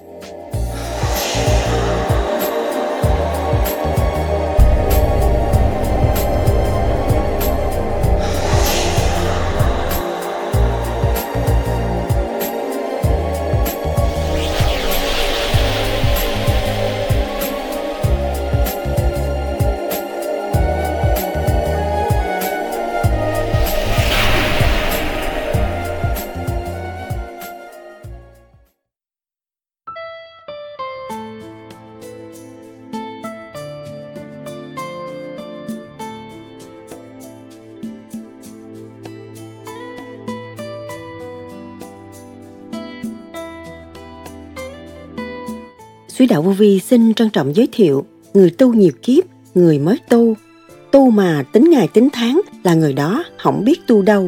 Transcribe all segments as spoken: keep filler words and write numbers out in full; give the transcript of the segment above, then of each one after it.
Suối Đạo Vô Vi xin trân trọng giới thiệu người tu nhiều kiếp, người mới tu. Tu mà tính ngày tính tháng là người đó không biết tu đâu.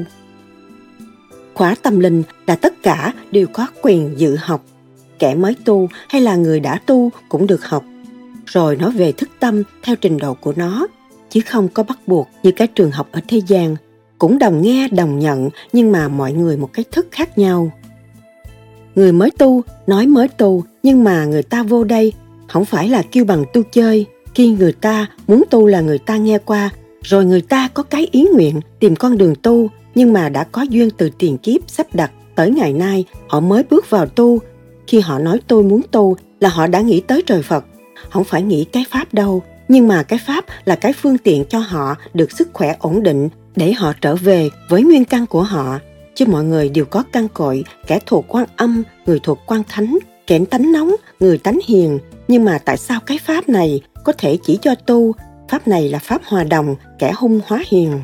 Khóa tâm linh là tất cả đều có quyền dự học. Kẻ mới tu hay là người đã tu cũng được học. Rồi nói về thức tâm theo trình độ của nó, chứ không có bắt buộc như cái trường học ở thế gian. Cũng đồng nghe, đồng nhận, nhưng mà mọi người một cái thức khác nhau. Người mới tu, nói mới tu, nhưng mà người ta vô đây không phải là kêu bằng tu chơi. Khi người ta muốn tu là người ta nghe qua, rồi người ta có cái ý nguyện tìm con đường tu, nhưng mà đã có duyên từ tiền kiếp sắp đặt tới ngày nay, họ mới bước vào tu. Khi họ nói tôi muốn tu là họ đã nghĩ tới trời Phật, không phải nghĩ cái Pháp đâu, nhưng mà cái Pháp là cái phương tiện cho họ được sức khỏe ổn định để họ trở về với nguyên căn của họ. Chứ mọi người đều có căn cội, kẻ thuộc Quan Âm, người thuộc Quan Thánh, kẻ tánh nóng, người tánh hiền. Nhưng mà tại sao cái Pháp này có thể chỉ cho tu? Pháp này là Pháp hòa đồng, kẻ hung hóa hiền.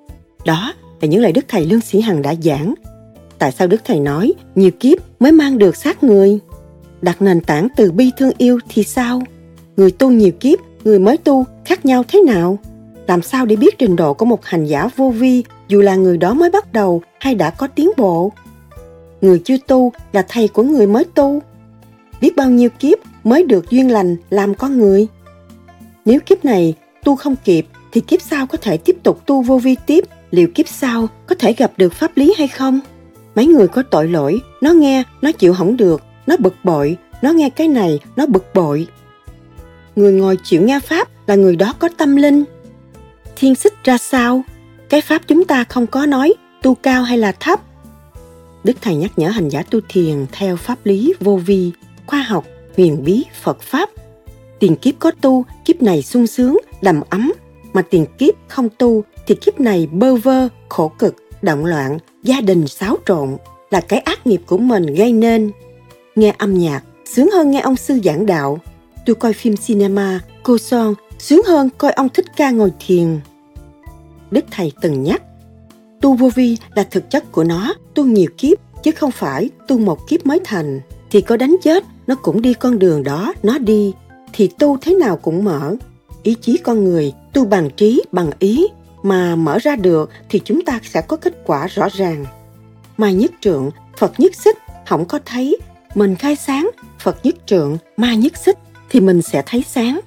Đó là những lời Đức Thầy Lương Sĩ Hằng đã giảng. Tại sao Đức Thầy nói nhiều kiếp mới mang được xác người? Đặt nền tảng từ bi thương yêu thì sao? Người tu nhiều kiếp, người mới tu khác nhau thế nào? Làm sao để biết trình độ của một hành giả vô vi, dù là người đó mới bắt đầu hay đã có tiến bộ? Người chưa tu là thầy của người mới tu. Biết bao nhiêu kiếp mới được duyên lành làm con người. Nếu kiếp này tu không kịp thì kiếp sau có thể tiếp tục tu vô vi tiếp. Liệu kiếp sau có thể gặp được pháp lý hay không? Mấy người có tội lỗi, nó nghe, nó chịu không được, nó bực bội, nó nghe cái này, nó bực bội. Người ngồi chịu nghe Pháp là người đó có tâm linh. Thiên xích ra sao? Cái Pháp chúng ta không có nói tu cao hay là thấp. Đức Thầy nhắc nhở hành giả tu thiền theo pháp lý vô vi, khoa học, huyền bí, Phật Pháp. Tiền kiếp có tu, kiếp này sung sướng, đầm ấm. Mà tiền kiếp không tu thì kiếp này bơ vơ, khổ cực, động loạn, gia đình xáo trộn. Là cái ác nghiệp của mình gây nên. Nghe âm nhạc sướng hơn nghe ông sư giảng đạo. Tôi coi phim cinema, cô son sướng hơn coi ông Thích Ca ngồi thiền. Đức Thầy từng nhắc, tu vô vi là thực chất của nó, tu nhiều kiếp, chứ không phải tu một kiếp mới thành. Thì có đánh chết, nó cũng đi con đường đó, nó đi. Thì tu thế nào cũng mở. Ý chí con người, tu bằng trí, bằng ý, mà mở ra được thì chúng ta sẽ có kết quả rõ ràng. Ma nhất trượng, Phật nhất xích, không có thấy. Mình khai sáng, Phật nhất trượng, ma nhất xích, thì mình sẽ thấy sáng.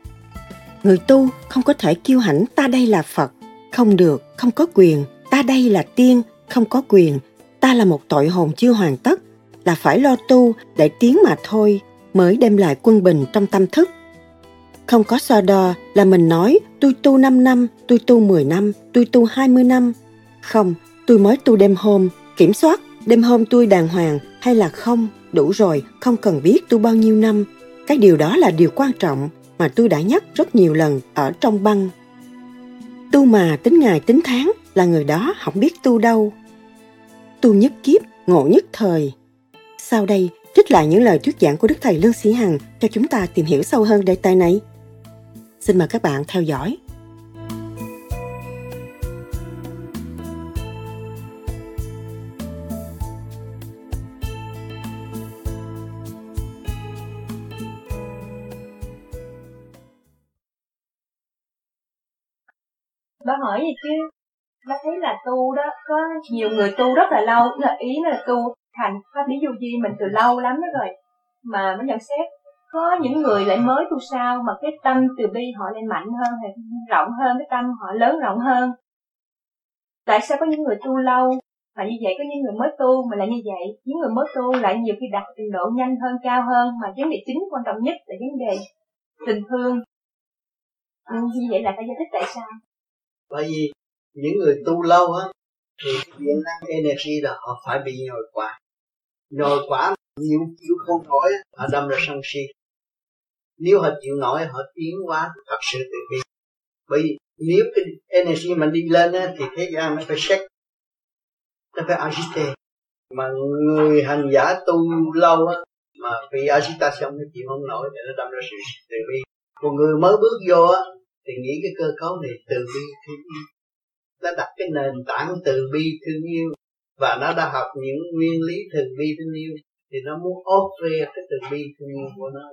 Người tu không có thể kiêu hãnh ta đây là Phật. Không được, không có quyền. Ta đây là tiên, không có quyền. Ta là một tội hồn chưa hoàn tất, là phải lo tu để tiến mà thôi, mới đem lại quân bình trong tâm thức. Không có so đo là mình nói tôi tu năm năm, tôi tu mười năm, tôi tu hai mươi năm. Không, tôi mới tu đêm hôm, kiểm soát đêm hôm tôi đàng hoàng hay là không, đủ rồi, không cần biết tu bao nhiêu năm. Cái điều đó là điều quan trọng mà tôi đã nhắc rất nhiều lần ở trong băng. Tu mà tính ngày tính tháng là người đó không biết tu đâu. Tu nhất kiếp, ngộ nhất thời. Sau đây, trích lại những lời thuyết giảng của Đức Thầy Lương Sĩ Hằng cho chúng ta tìm hiểu sâu hơn đề tài này. Xin mời các bạn theo dõi. Bà hỏi gì chứ? Bà thấy là tu đó, có nhiều người tu rất là lâu, là ý là tu thành pháp lý vô vi mình từ lâu lắm đó rồi. Mà mới nhận xét, có những người lại mới tu sao mà cái tâm từ bi họ lại mạnh hơn, rộng hơn, cái tâm họ lớn rộng hơn. Tại sao có những người tu lâu Mà như vậy có những người mới tu mà lại như vậy, những người mới tu lại nhiều khi đạt trình độ nhanh hơn, cao hơn, mà vấn đề chính quan trọng nhất là vấn đề tình thương. Ừ, như vậy là phải giải thích tại sao? Bởi vì những người tu lâu á thì điện năng energy là họ phải bị nhồi quả, nhồi quả nhiều chịu không nổi, họ đâm ra sân si. Nếu họ chịu nổi họ tiến hóa thật sự từ bi. Bởi vì nếu cái energy mà đi lên á thì thế gian nó phải shake, nó phải agite. Mà người hành giả tu lâu á mà bị agitation nó chịu không nổi thì nó đâm ra sự từ bi. Còn người mới bước vô á thì nghĩ cái cơ cấu này từ bi thương yêu, nó đặt cái nền tảng từ bi thương yêu và nó đã học những nguyên lý từ bi thương yêu thì nó muốn ốp về cái từ bi thương yêu của nó.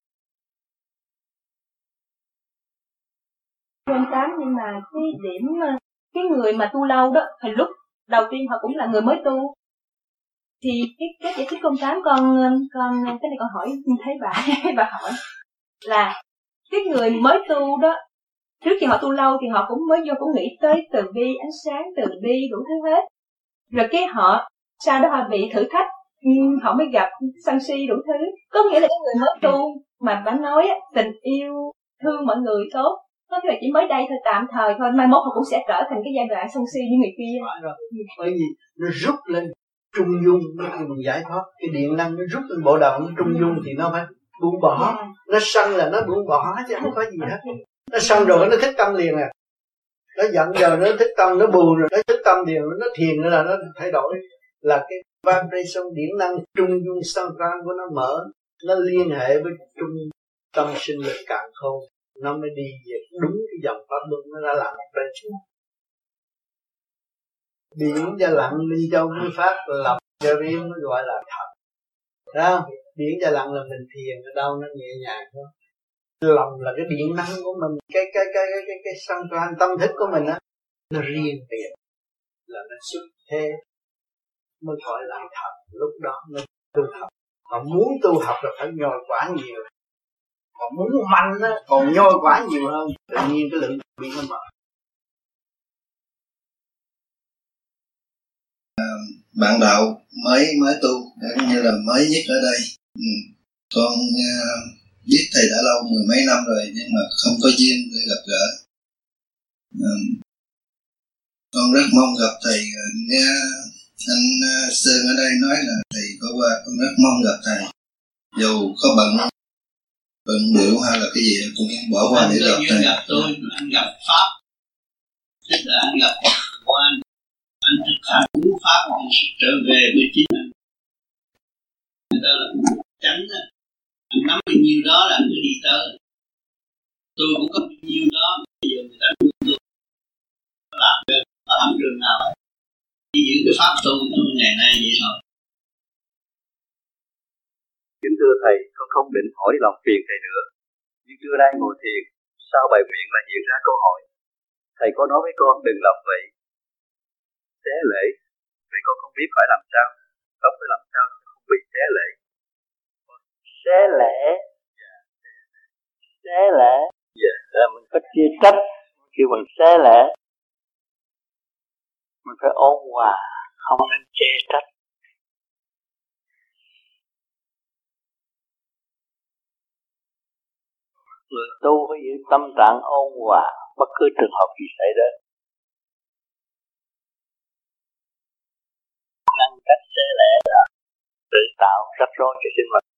Quên tám, nhưng mà cái điểm cái người mà tu lâu đó thì lúc đầu tiên họ cũng là người mới tu, thì cái cái giải thích công tám con con cái này con hỏi thấy bà bà hỏi là cái người mới tu đó, trước khi họ tu lâu thì họ cũng mới vô cũng nghĩ tới từ bi, ánh sáng, từ bi đủ thứ hết, rồi cái họ sau đó họ bị thử thách, họ mới gặp sân si đủ thứ. Có nghĩa là cái người mới tu mà bà nói á, tình yêu thương mọi người tốt, có nghĩa là chỉ mới đây thôi, tạm thời thôi, mai mốt họ cũng sẽ trở thành cái giai đoạn sân si như người kia. Bởi vì nó rút lên trung dung nó cùng giải thoát. Cái điện năng nó rút lên bộ đầu nó trung dung thì nó phải buông bỏ. Yeah. Nó sân là nó buông bỏ chứ không có gì hết. Nó sân rồi nó thích tâm liền à. Nó giận giờ nó thích tâm, nó buồn rồi nó thích tâm liền, nó thiền nữa là nó thay đổi. Là cái vibration điện năng trung dung sangran của nó mở, nó liên hệ với trung tâm sinh lực càn khôn, nó mới đi về đúng cái dòng pháp luân, nó đã làm một bên xuống. Biển cho lặng ly châu mới phát, lập cho riêng mới gọi là thật. Thấy không? Biển cho lặng là mình thiền ở đâu nó nhẹ nhàng thôi. Lòng là cái điện năng của mình, cái cái cái cái cái cái sangran tâm thức của mình á, nó riêng biệt là nó xuất thế mới gọi là thật. Lúc đó nó tu học. Mà muốn tu học là phải nhồi quả nhiều. Còn muốn mạnh á, còn nhồi quả nhiều hơn, tự nhiên cái lượng bị nó mở. Bạn đạo mới mới tu, cũng như là mới nhất ở đây. Ừ. Con uh, biết thầy đã lâu mười mấy năm rồi nhưng mà không có duyên để gặp gỡ. Um, con rất mong gặp thầy. Nghe anh uh, Sơn ở đây nói là thầy có qua, con rất mong gặp thầy. Dù có bận bận biểu hay là cái gì cũng bỏ qua để gặp thầy. Anh gặp tôi, anh gặp Pháp, tức là anh gặp quan, anh thực hành cứu Pháp, anh trở về với chính anh. Đó là tránh đó. Anh nắm bao nhiêu đó là anh cứ đi tới. Tôi cũng có bao nhiêu đó, bây giờ người ta đưa tôi làm được, ở hẳn đường nào ấy. Chỉ giữ cái Pháp tu tôi ngày nay vậy thôi. Kính thưa thầy, con không định hỏi lòng phiền thầy nữa. Nhưng trưa nay ngồi thiền, sau bài nguyện là hiện ra câu hỏi. Thầy có nói với con đừng làm vậy. Xé lễ, vì con không biết phải làm sao. Không phải làm sao không bị xé lễ. Xé lễ. Dạ. Xé lễ. Dạ. Là mình có chia trách, khi mình xé lễ, mình phải ôn hòa, không nên chê trách. Người tu phải giữ tâm trạng ôn hòa bất cứ trường hợp gì xảy đến. Ngăn cách xé lẽ là tự tạo rắc rối cho sinh mệnh.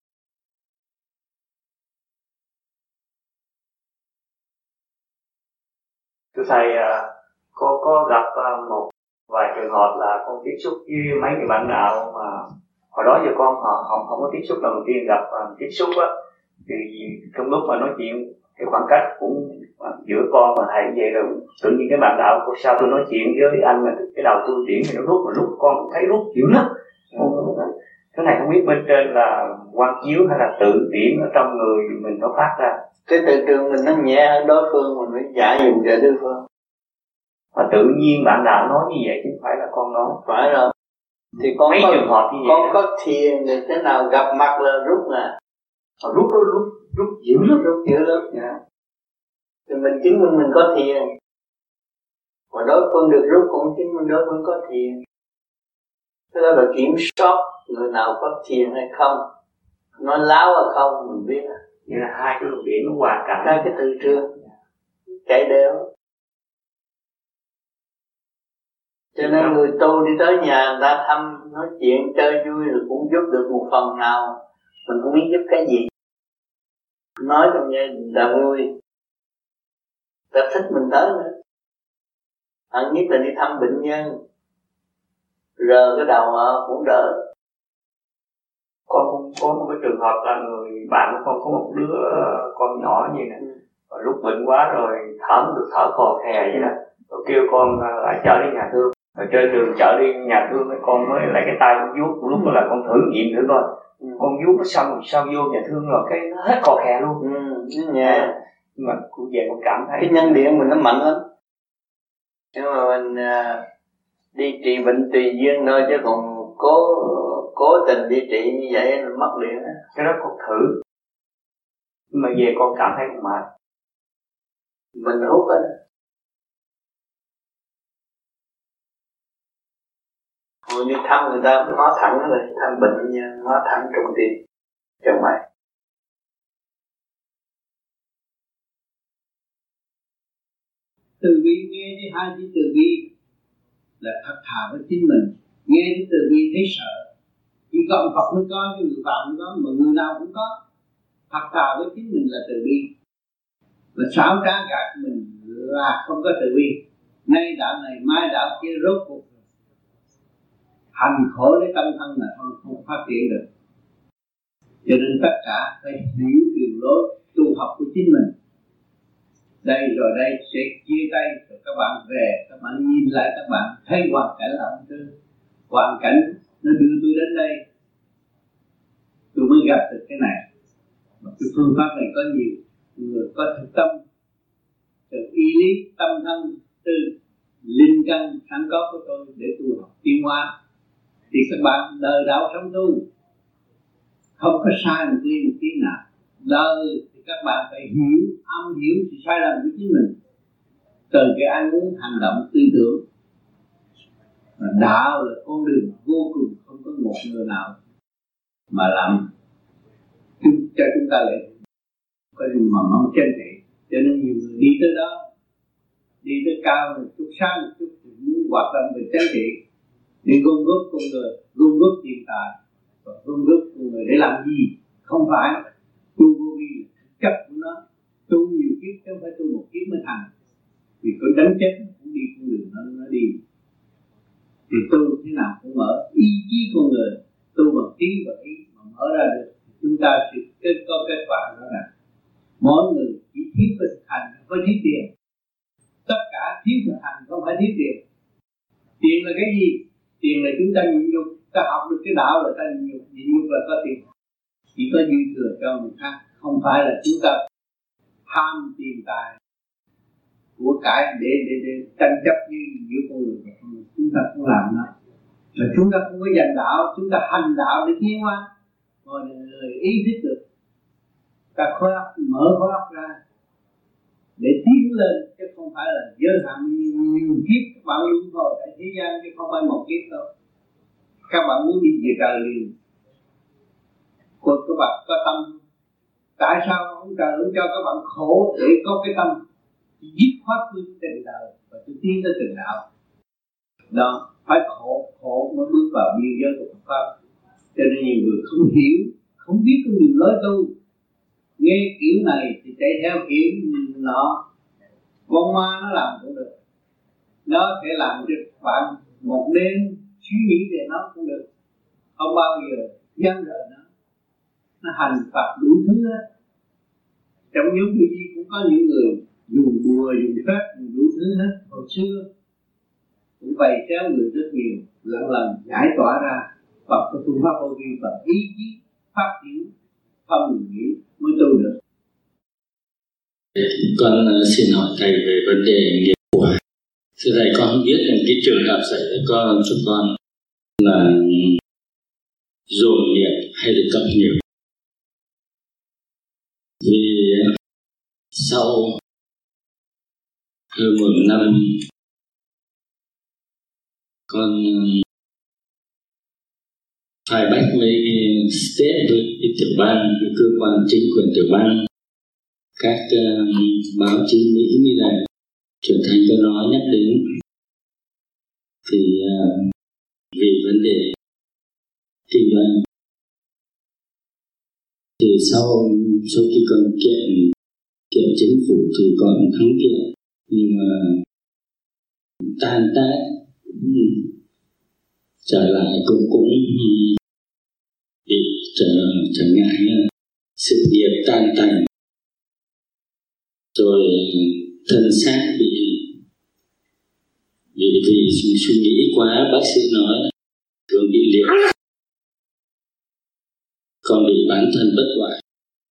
Thưa thầy, có có gặp một vài trường hợp là con tiếp xúc với mấy người bạn đạo mà hồi đó giờ con họ không không có tiếp xúc, lần đầu tiên gặp tiếp xúc á, thì trong lúc mà nói chuyện cái khoảng cách cũng giữa con và thầy vậy rồi tự nhiên cái bạn đạo cô sao tôi nói chuyện với anh mà cái đầu tôi chuyển thì nó rút, mà lúc con cũng thấy rút dữ lắm. Cái này không biết bên trên là quang chiếu hay là tự điển ở trong người mình nó phát ra. Cái tự trường mình nó nhẹ hơn đối phương, mình phải giả dụ cho đối phương. Mà tự nhiên bạn đạo nói như vậy chứ không phải là con nói. Phải rồi. Thì con mấy có, trường hợp như vậy con đó. có thiền thì thế nào gặp mặt là rút nè. Họ rút rút rút rút dữ lắm, rút dữ lắm. Dạ. Thì mình chứng minh mình có thiền. Mà đối phương được rút cũng chứng minh đối phương có thiền. Cái đó là kiểm soát người nào có thiền hay không, nói láo hay không mình biết. Vậy là hai cái luồng điển nó hòa cảnh, hai cái từ trường chạy đều. Cho nên người tu đi tới nhà người ta thăm, nói chuyện chơi vui rồi cũng giúp được một phần nào. Mình cũng biết giúp cái gì, nói trong nghe là vui, ta thích mình tới nữa. Hẳn nhất là đi thăm bệnh nhân, rờ cái đầu họ cũng đỡ. Con cũng có một cái trường hợp là người bạn của con có một đứa con nhỏ như này, ừ. lúc bệnh quá rồi thở được thở khò khè vậy đó, rồi kêu con lại chở đi nhà thương. Rồi trên đường chở đi nhà thương con mới lấy cái tay con vuốt, lúc đó là con thử nghiệm thử coi, ừ. con vuốt nó xong rồi sao vô nhà thương rồi cái nó hết khò khè luôn. Ừ, nhà. Nhưng mà cũng về con cảm thấy cái nhân điện mình nó mạnh lắm. Nhưng mà mình à, đi trị bệnh tùy duyên thôi, chứ còn cố cố tình đi trị như vậy là mất điện. Cái đó con thử, nhưng mà về con cảm thấy con mệt. Mình hút á. Hồi đi thăm người ta cũng hóa thẳng rồi, thăm bệnh nhân hóa thẳng trong tim trong mày. Từ bi, nghe thấy hai chữ từ bi là thật thà với chính mình. Nghe thấy từ bi thấy sợ, chỉ có ông Phật mới có, chứ người Phạm mới có, mà người nào cũng có. Thật thà với chính mình là từ bi. Và xảo trá gạt mình là không có từ bi. Nay đạo này, mai đạo kia, rốt cuộc hành khổ lấy tâm thân là không, không phát triển được. Cho nên tất cả phải hiểu đường lối tu học của chính mình. Đây rồi đây sẽ chia tay rồi các bạn về, các bạn nhìn lại, các bạn thấy hoàn cảnh là ông tư. Hoàn cảnh nó đưa tôi đến đây, tôi mới gặp được cái này. Mà cái phương pháp này có nhiều người có thực tâm, từ y lý, tâm thân, từ linh căn sẵn có của tôi để tu học tiến hóa. Thì các bạn đời đạo sống tu không có sai một ly một tí nào. Đời thì các bạn phải hiểu, âm hiểu sự sai lầm của chính mình, từ cái ăn uống, hành động, tư tưởng. Và đạo là con đường vô cùng, không có một người nào mà làm chúng, cho chúng ta lại có điều mà mong chân trị. Cho nên nhiều người đi tới đó, đi tới cao một chút, sang một chút thì muốn hoạt động về chân trị, để gom góp con người, gom góp tiền tài và gom góp con người để làm gì? Không phải tu vô vi là thực chất của nó. Tu nhiều kiếp chứ không phải tu một kiếp mới thành. Vì có đánh chết nó cũng đi con đường nó, nó đi. Thì tu thế nào cũng mở ý chí con người, tu bằng trí và ý mà mở ra được, chúng ta sẽ kết có kết quả đó là mỗi người chỉ thiếu cái thực hành, không phải thiếu tiền. Tất cả thiếu thực hành, không phải thiếu tiền. Tiền là cái gì? Tiền là chúng ta nhịn nhục, ta học được cái đạo là ta nhịn nhục, nhịn nhục là có tiền. Chỉ có dư thừa cho người khác, không phải là chúng ta tham tiền tài của cải để để để tranh chấp với giữa con người và con người. Chúng ta không làm đó. Và chúng ta không có dành đạo, chúng ta hành đạo để tiến hóa. Mọi người ý thức được, ta khóa mở khóa ra để tiến lên, chứ không phải là giới hạn nhiều kiếp các bạn luôn thôi tại thế gian, chứ không phải một kiếp đâu. Các bạn muốn đi về trời liền, còn các bạn có tâm. Tại sao ông trời không cho các bạn khổ để có cái tâm dứt khoát với tình đời và tôi tiến tới tình đạo? Đó, phải khổ, khổ mới bước vào biên giới của Phật pháp. Cho nên nhiều người không hiểu, không biết con đường lối tu, nghe kiểu này thì chạy theo kiểu nọ, con ma nó làm cũng được, nó sẽ làm cho bạn một đêm suy nghĩ về nó cũng được, không bao giờ dâng rời nó. Nó hành phạt đủ thứ hết. Trong nhóm vô vi cũng có những người dùng bùa, dùng phép, dùng đủ thứ hết. Hồi xưa cũng bày xéo người rất nhiều, lần lần giải tỏa ra bằng cái phương pháp vô vi và ý chí phát triển tâm nghĩ mới tu được. Con xin hỏi thầy về vấn đề nghiệp quả. Thưa thầy, con không biết là cái trường hợp xảy ra con cho con là dồn nghiệp hay là cộng nghiệp. Vì sau hơn một năm con khai bách với state, với cái tiểu bang, cái cơ quan chính quyền tiểu bang, các uh, báo chí Mỹ như này truyền thanh cho nó nhắc đến, thì uh, vì vấn đề kinh doanh thì sau sau khi còn kiện kiện chính phủ thì còn thắng kiện, nhưng mà tan tác trở lại cũng cũng bị trở trở ngại, sự nghiệp tan tành, rồi thân xác bị bị vì suy nghĩ quá, bác sĩ nói thường bị liệt, còn bị bản thân bất hoại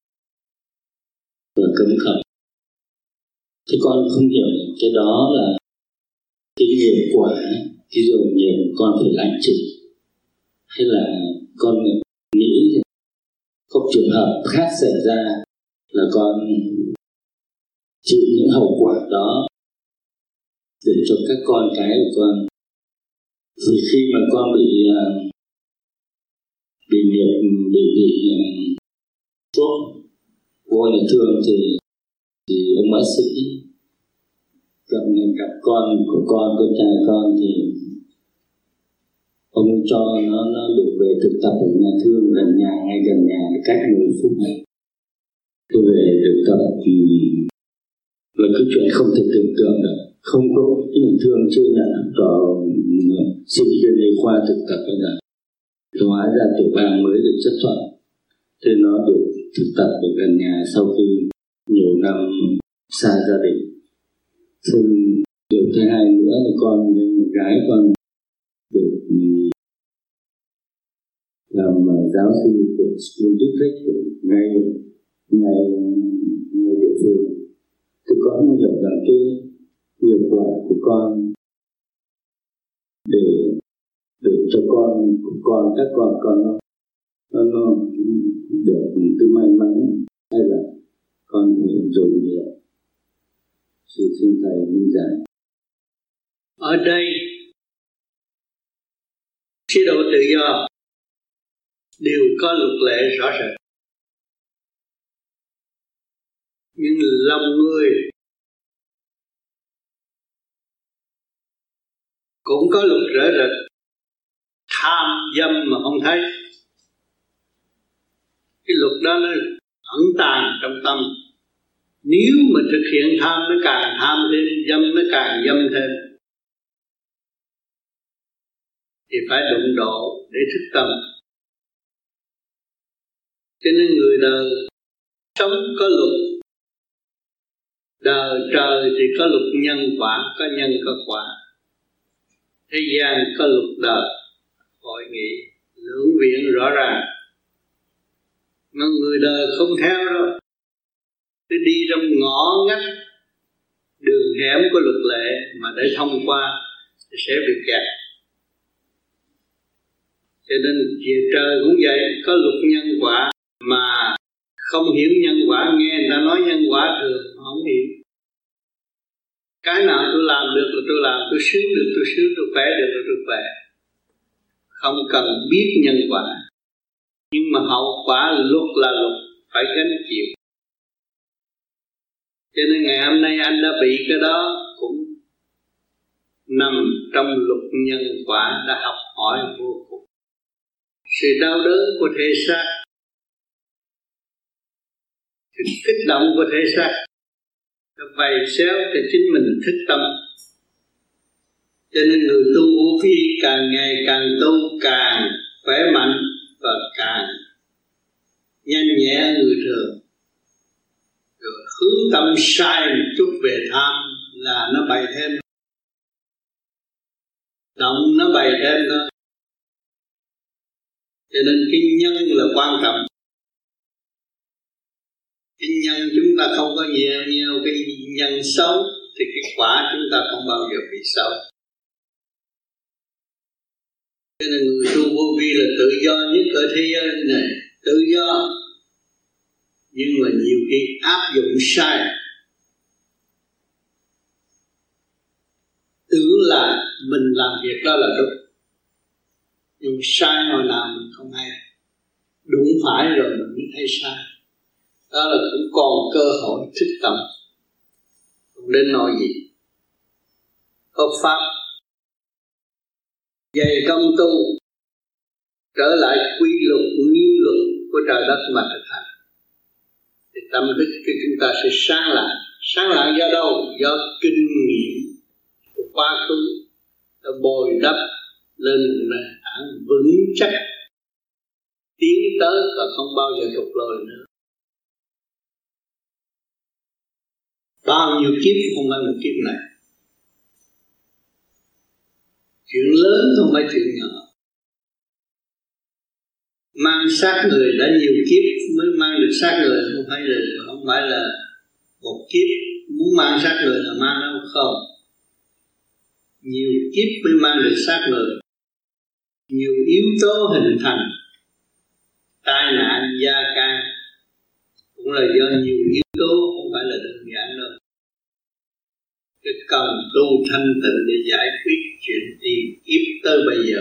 và cấm khẩu. Thế con không hiểu cái đó là cái nghiệp quả, cái dồn nghiệp con phải lãnh chịu, hay là con nghĩ có trường hợp khác xảy ra là con chịu những hậu quả đó để cho các con cái của con. Vì khi mà con bị uh, bị nghiệp bị bị thuốc uh, vô nhà thương thì thì ông bác sĩ gặp gặp con của con, con trai con, thì ông cho nó nó được về thực tập ở nhà thương gần nhà, ngay gần nhà, cách mười phút này tôi về thực tập. Thì là cái chuyện không thể tưởng tượng được, không có cái nhà thương chưa nhận cho sinh viên y khoa thực tập bây giờ, hóa ra tiểu bang mới được chấp thuận, thế nó được thực tập ở gần nhà sau khi nhiều năm xa gia đình. Thế điều thứ hai nữa là con gái con được làm giáo sư của school district ngay ngay ngay địa phương. Thì con hiểu rằng cái nghiệp quả của con để để cho con của con các con con nó nó, nó được cái may mắn, hay là con dùng nghiệp. Thì xin thầy minh giải. Ở đây chế độ tự do đều có luật lệ rõ rệt, nhưng lòng người cũng có luật rõ rệt. Tham dâm mà không thấy, cái luật đó nó ẩn tàng trong tâm. Nếu mà thực hiện tham, nó càng tham thêm, dâm nó càng dâm thêm, thì phải đụng độ để thức tâm. Cho nên người đời sống có luật, đời trời thì có luật nhân quả, có nhân có quả. Thế gian có luật đời, hội nghị, lưỡng viện rõ ràng. Mà người đời không theo rồi, cứ đi trong ngõ ngách, đường hẻm của luật lệ mà để thông qua thì sẽ bị kẹt. Cho nên về trời cũng vậy, có luật nhân quả mà không hiểu nhân quả, nghe người ta nói nhân quả thường không hiểu. Cái nào tôi làm được là tôi làm, tôi sướng được tôi sướng, tôi khỏe được là tôi khỏe, không cần biết nhân quả. Nhưng mà hậu quả luật là luật, phải gánh chịu. Cho nên ngày hôm nay anh đã bị cái đó cũng nằm trong luật nhân quả, đã học hỏi vô cùng. Sự đau đớn của thể xác, sự kích động của thể xác, nó bày xéo cho chính mình thức tâm. Cho nên người tu vô vi càng ngày càng tu càng khỏe mạnh và càng nhanh nhẹ người thường. Rồi hướng tâm sai một chút về tham là nó bày thêm, động nó bày thêm thôi. Cho nên cái nhân là quan trọng. Cái nhân chúng ta không có nhiều nhiều cái nhân xấu thì cái quả chúng ta không bao giờ bị xấu. Cho nên người tu vô vi là tự do nhất ở thế giới này, tự do. Nhưng mà nhiều khi áp dụng sai, tưởng là mình làm việc đó là đúng, nhưng sai hồi nào mình không đúng phải rồi mình mới thấy sai. Đó là cũng còn cơ hội thức tâm, không đến nói gì. Có pháp dày công tu, trở lại quy luật nguyên luật của trời đất mà thực hành, thì tâm thức của chúng ta sẽ sáng lạng. Sáng lạng do đâu? Do kinh nghiệm của quá khứ đã bồi đắp lên nền tảng vững chắc, tiến tới và không bao giờ thụt lùi nữa. Bao nhiêu kiếp không phải một kiếp này. Chuyện lớn không phải chuyện nhỏ. Mang xác người đã nhiều kiếp mới mang được xác người, không phải là không phải là một kiếp muốn mang xác người là mang đâu không. Nhiều kiếp mới mang được xác người. Nhiều yếu tố hình thành tai nạn gia can cũng là do nhiều yếu tố, không phải là đơn giản đâu. Cái cần tu thanh tịnh để giải quyết chuyện tiền kiếp tới bây giờ.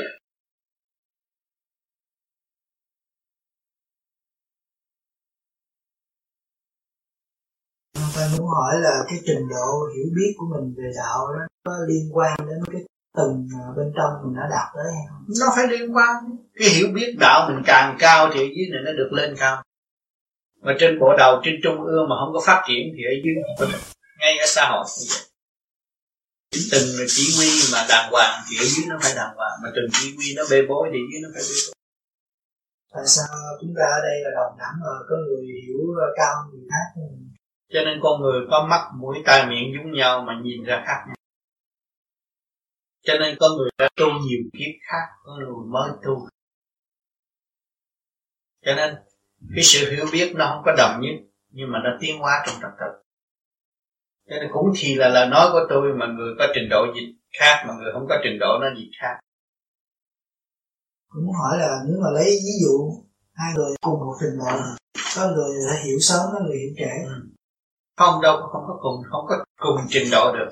Tôi muốn hỏi là cái trình độ hiểu biết của mình về đạo đó có liên quan đến cái tầng bên trong mình đã đạt tới hay không? Nó phải liên quan. Cái hiểu biết đạo mình càng cao thì ở dưới này nó được lên cao. Mà trên bộ đầu, trên trung ương mà không có phát triển thì ở dưới không có được. Ngay ở xã hội cũng vậy. Từng chỉ huy mà đàng hoàng thì ở dưới nó phải đàng hoàng. Mà từng chỉ huy nó bê bối thì ở dưới nó phải bê bối. Tại sao chúng ta ở đây là đồng đẳng mà có người hiểu cao người khác? Cho nên con người có mắt, mũi, tai, miệng giống nhau mà nhìn ra khác nhau. Cho nên có người đã tu nhiều kiếp khác, có người mới tu. Cho nên cái sự hiểu biết nó không có đồng nhất, nhưng mà nó tiến hóa trong trật tự. Cho nên cũng thì là lời nói của tôi mà người có trình độ dịch khác, mà người không có trình độ nó dịch khác. Cũng muốn hỏi là nếu mà lấy ví dụ hai người cùng một trình độ, có người đã hiểu sớm, có người hiểu trễ. Ừ. Không đâu, không có cùng, không có cùng trình độ được.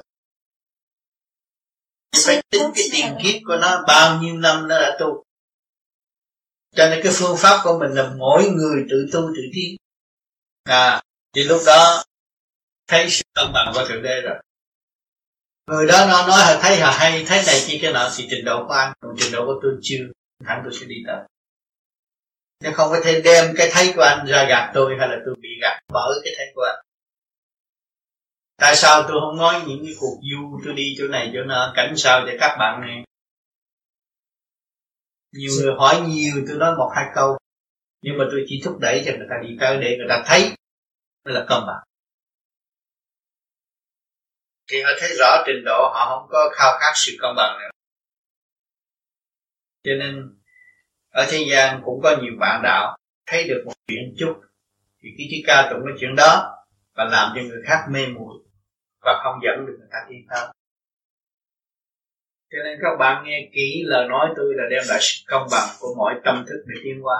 Phải tính cái tiền kiếp của nó bao nhiêu năm nó đã tu. Cho nên cái phương pháp của mình là mỗi người tự tu tự tiến. À, thì lúc đó thấy sự cân bằng của Thượng Đế rồi. Người đó nó nói là thấy là hay, thấy này kia cái nọ thì trình độ của anh, còn trình độ của tôi chưa, hẳn tôi sẽ đi tới. Nếu không có thể đem cái thấy của anh ra gạt tôi, hay là tôi bị gạt bởi cái thấy của anh. Tại sao tôi không nói những cái cuộc du tôi đi chỗ này chỗ nọ cảnh sao cho các bạn này? Nhiều người hỏi nhiều, tôi nói một hai câu, nhưng mà tôi chỉ thúc đẩy cho người ta đi tới để người ta thấy đó là cân bằng. Thì họ thấy rõ trình độ, họ không có khao khát sự cân bằng nữa. Cho nên ở thế gian cũng có nhiều bạn đạo thấy được một chuyện chút thì cái chữ ca tụng cái chuyện đó và làm cho người khác mê muội và không dẫn được người ta tiến tới. Cho nên các bạn nghe kỹ lời nói tôi là đem lại sự công bằng của mỗi tâm thức để tiến hóa,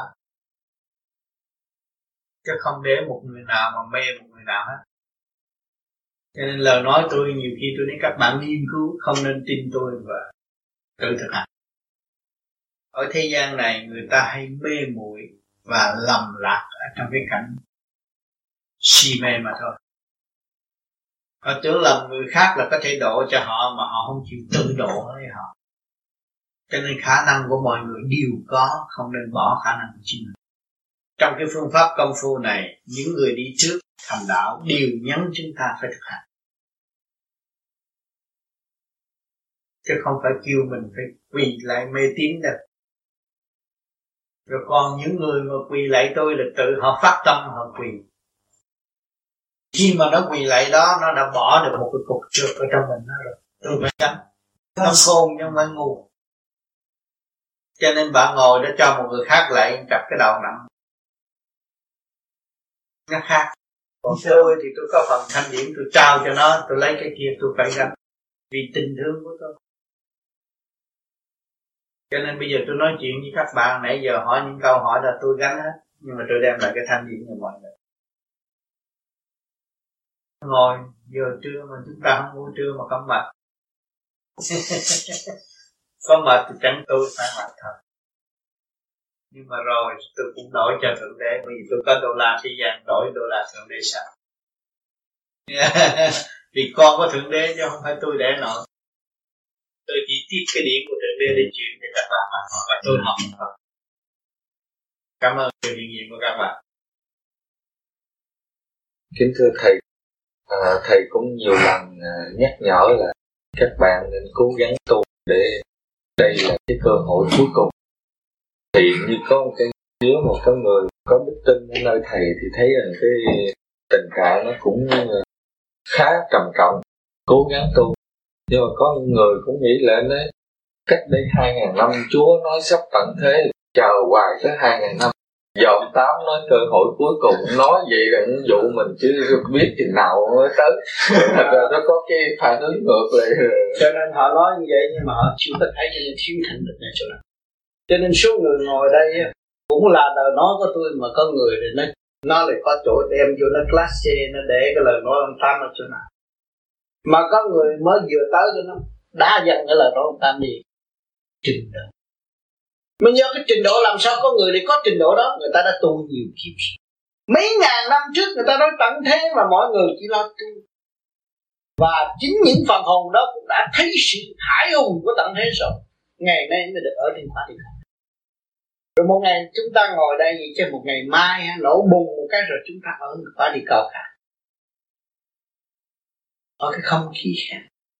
chứ không để một người nào mà mê một người nào hết. Cho nên lời nói tôi nhiều khi tôi nói các bạn nghiên cứu, không nên tin tôi và tự thực hành. Ở thế gian này người ta hay mê muội và lầm lạc ở trong cái cảnh si mê mà thôi. Họ tưởng lầm người khác là có thể độ cho họ mà họ không chịu tự độ với họ. Cho nên khả năng của mọi người đều có, không nên bỏ khả năng của chính mình. Trong cái phương pháp công phu này, những người đi trước thành đạo đều nhắn chúng ta phải thực hành, chứ không phải kêu mình phải quỳ lại mê tín đâu. Rồi còn những người mà quỳ lại tôi là tự họ phát tâm họ quỳ. Khi mà nó quỳ lại đó, nó đã bỏ được một cái cục trượt ở trong mình đó rồi. Tôi phải tránh. Nó khôn nhưng mà ngu. Cho nên bạn ngồi để cho một người khác lại chặt cái đầu nặng. Nó khác. Còn tôi thì tôi có phần thanh điển, tôi trao cho nó, tôi lấy cái kia tôi phải gánh. Vì tình thương của tôi. Cho nên bây giờ tôi nói chuyện với các bạn, nãy giờ hỏi những câu hỏi là tôi gánh hết, nhưng mà tôi đem lại cái thanh điển cho mọi người. Ngồi giờ trưa mà chúng ta không ngủ trưa mà không mệt. Có mệt thì chẳng tôi phải mệt thôi. Nhưng mà rồi tôi cũng đổi cho Thượng Đế, bởi vì tôi có đô la thế gian, đổi đô la Thượng Đế sao? Vì con có Thượng Đế chứ không phải tôi để nổi. Tôi chỉ tiếp cái điển của Thượng Đế để chuyển cho các bạn mà và tôi học thôi. Cảm ơn sự hiện diện của các bạn. Kính thưa thầy, à, thầy cũng nhiều lần à, nhắc nhở là các bạn nên cố gắng tu để đây là cái cơ hội cuối cùng. Thì như có một cái nếu một cái người có đức tin ở nơi thầy thì thấy rằng cái tình trạng nó cũng khá trầm trọng, cố gắng tu. Nhưng mà có người cũng nghĩ lên đấy, cách đây hai ngàn năm Chúa nói sắp tận thế, chờ hoài tới hai ngàn năm. Dòm tám nói cơ hội cuối cùng, nói vậy là dụ mình chứ biết chừng nào mới tới. Thật ra nó có cái phản ứng ngược lại. Cho nên họ nói như vậy nhưng mà họ chưa có thấy cho nên thiếu thành tựu này chỗ nào. Cho nên số người ngồi đây cũng là lời nói của tôi mà có người thì nó nó lại có chỗ đem vô nó class C, nó để cái lời nói ông Tam ở chỗ nào. Mà có người mới vừa tới cho nó đá dần cái lời nói ông Tam đi. Trình độ. Mà nhớ cái trình độ làm sao có người để có trình độ đó, người ta đã tu nhiều kiếp. Mấy ngàn năm trước người ta nói tận thế mà mọi người chỉ lo tu. Và chính những phần hồn đó cũng đã thấy sự hải hùng của tận thế rồi. Ngày nay mới được ở trên quả địa cầu. Rồi một ngày chúng ta ngồi đây vậy chứ một ngày mai nổ bùng một cái rồi chúng ta ở quả địa cầu khác. Ở cái không khí khác.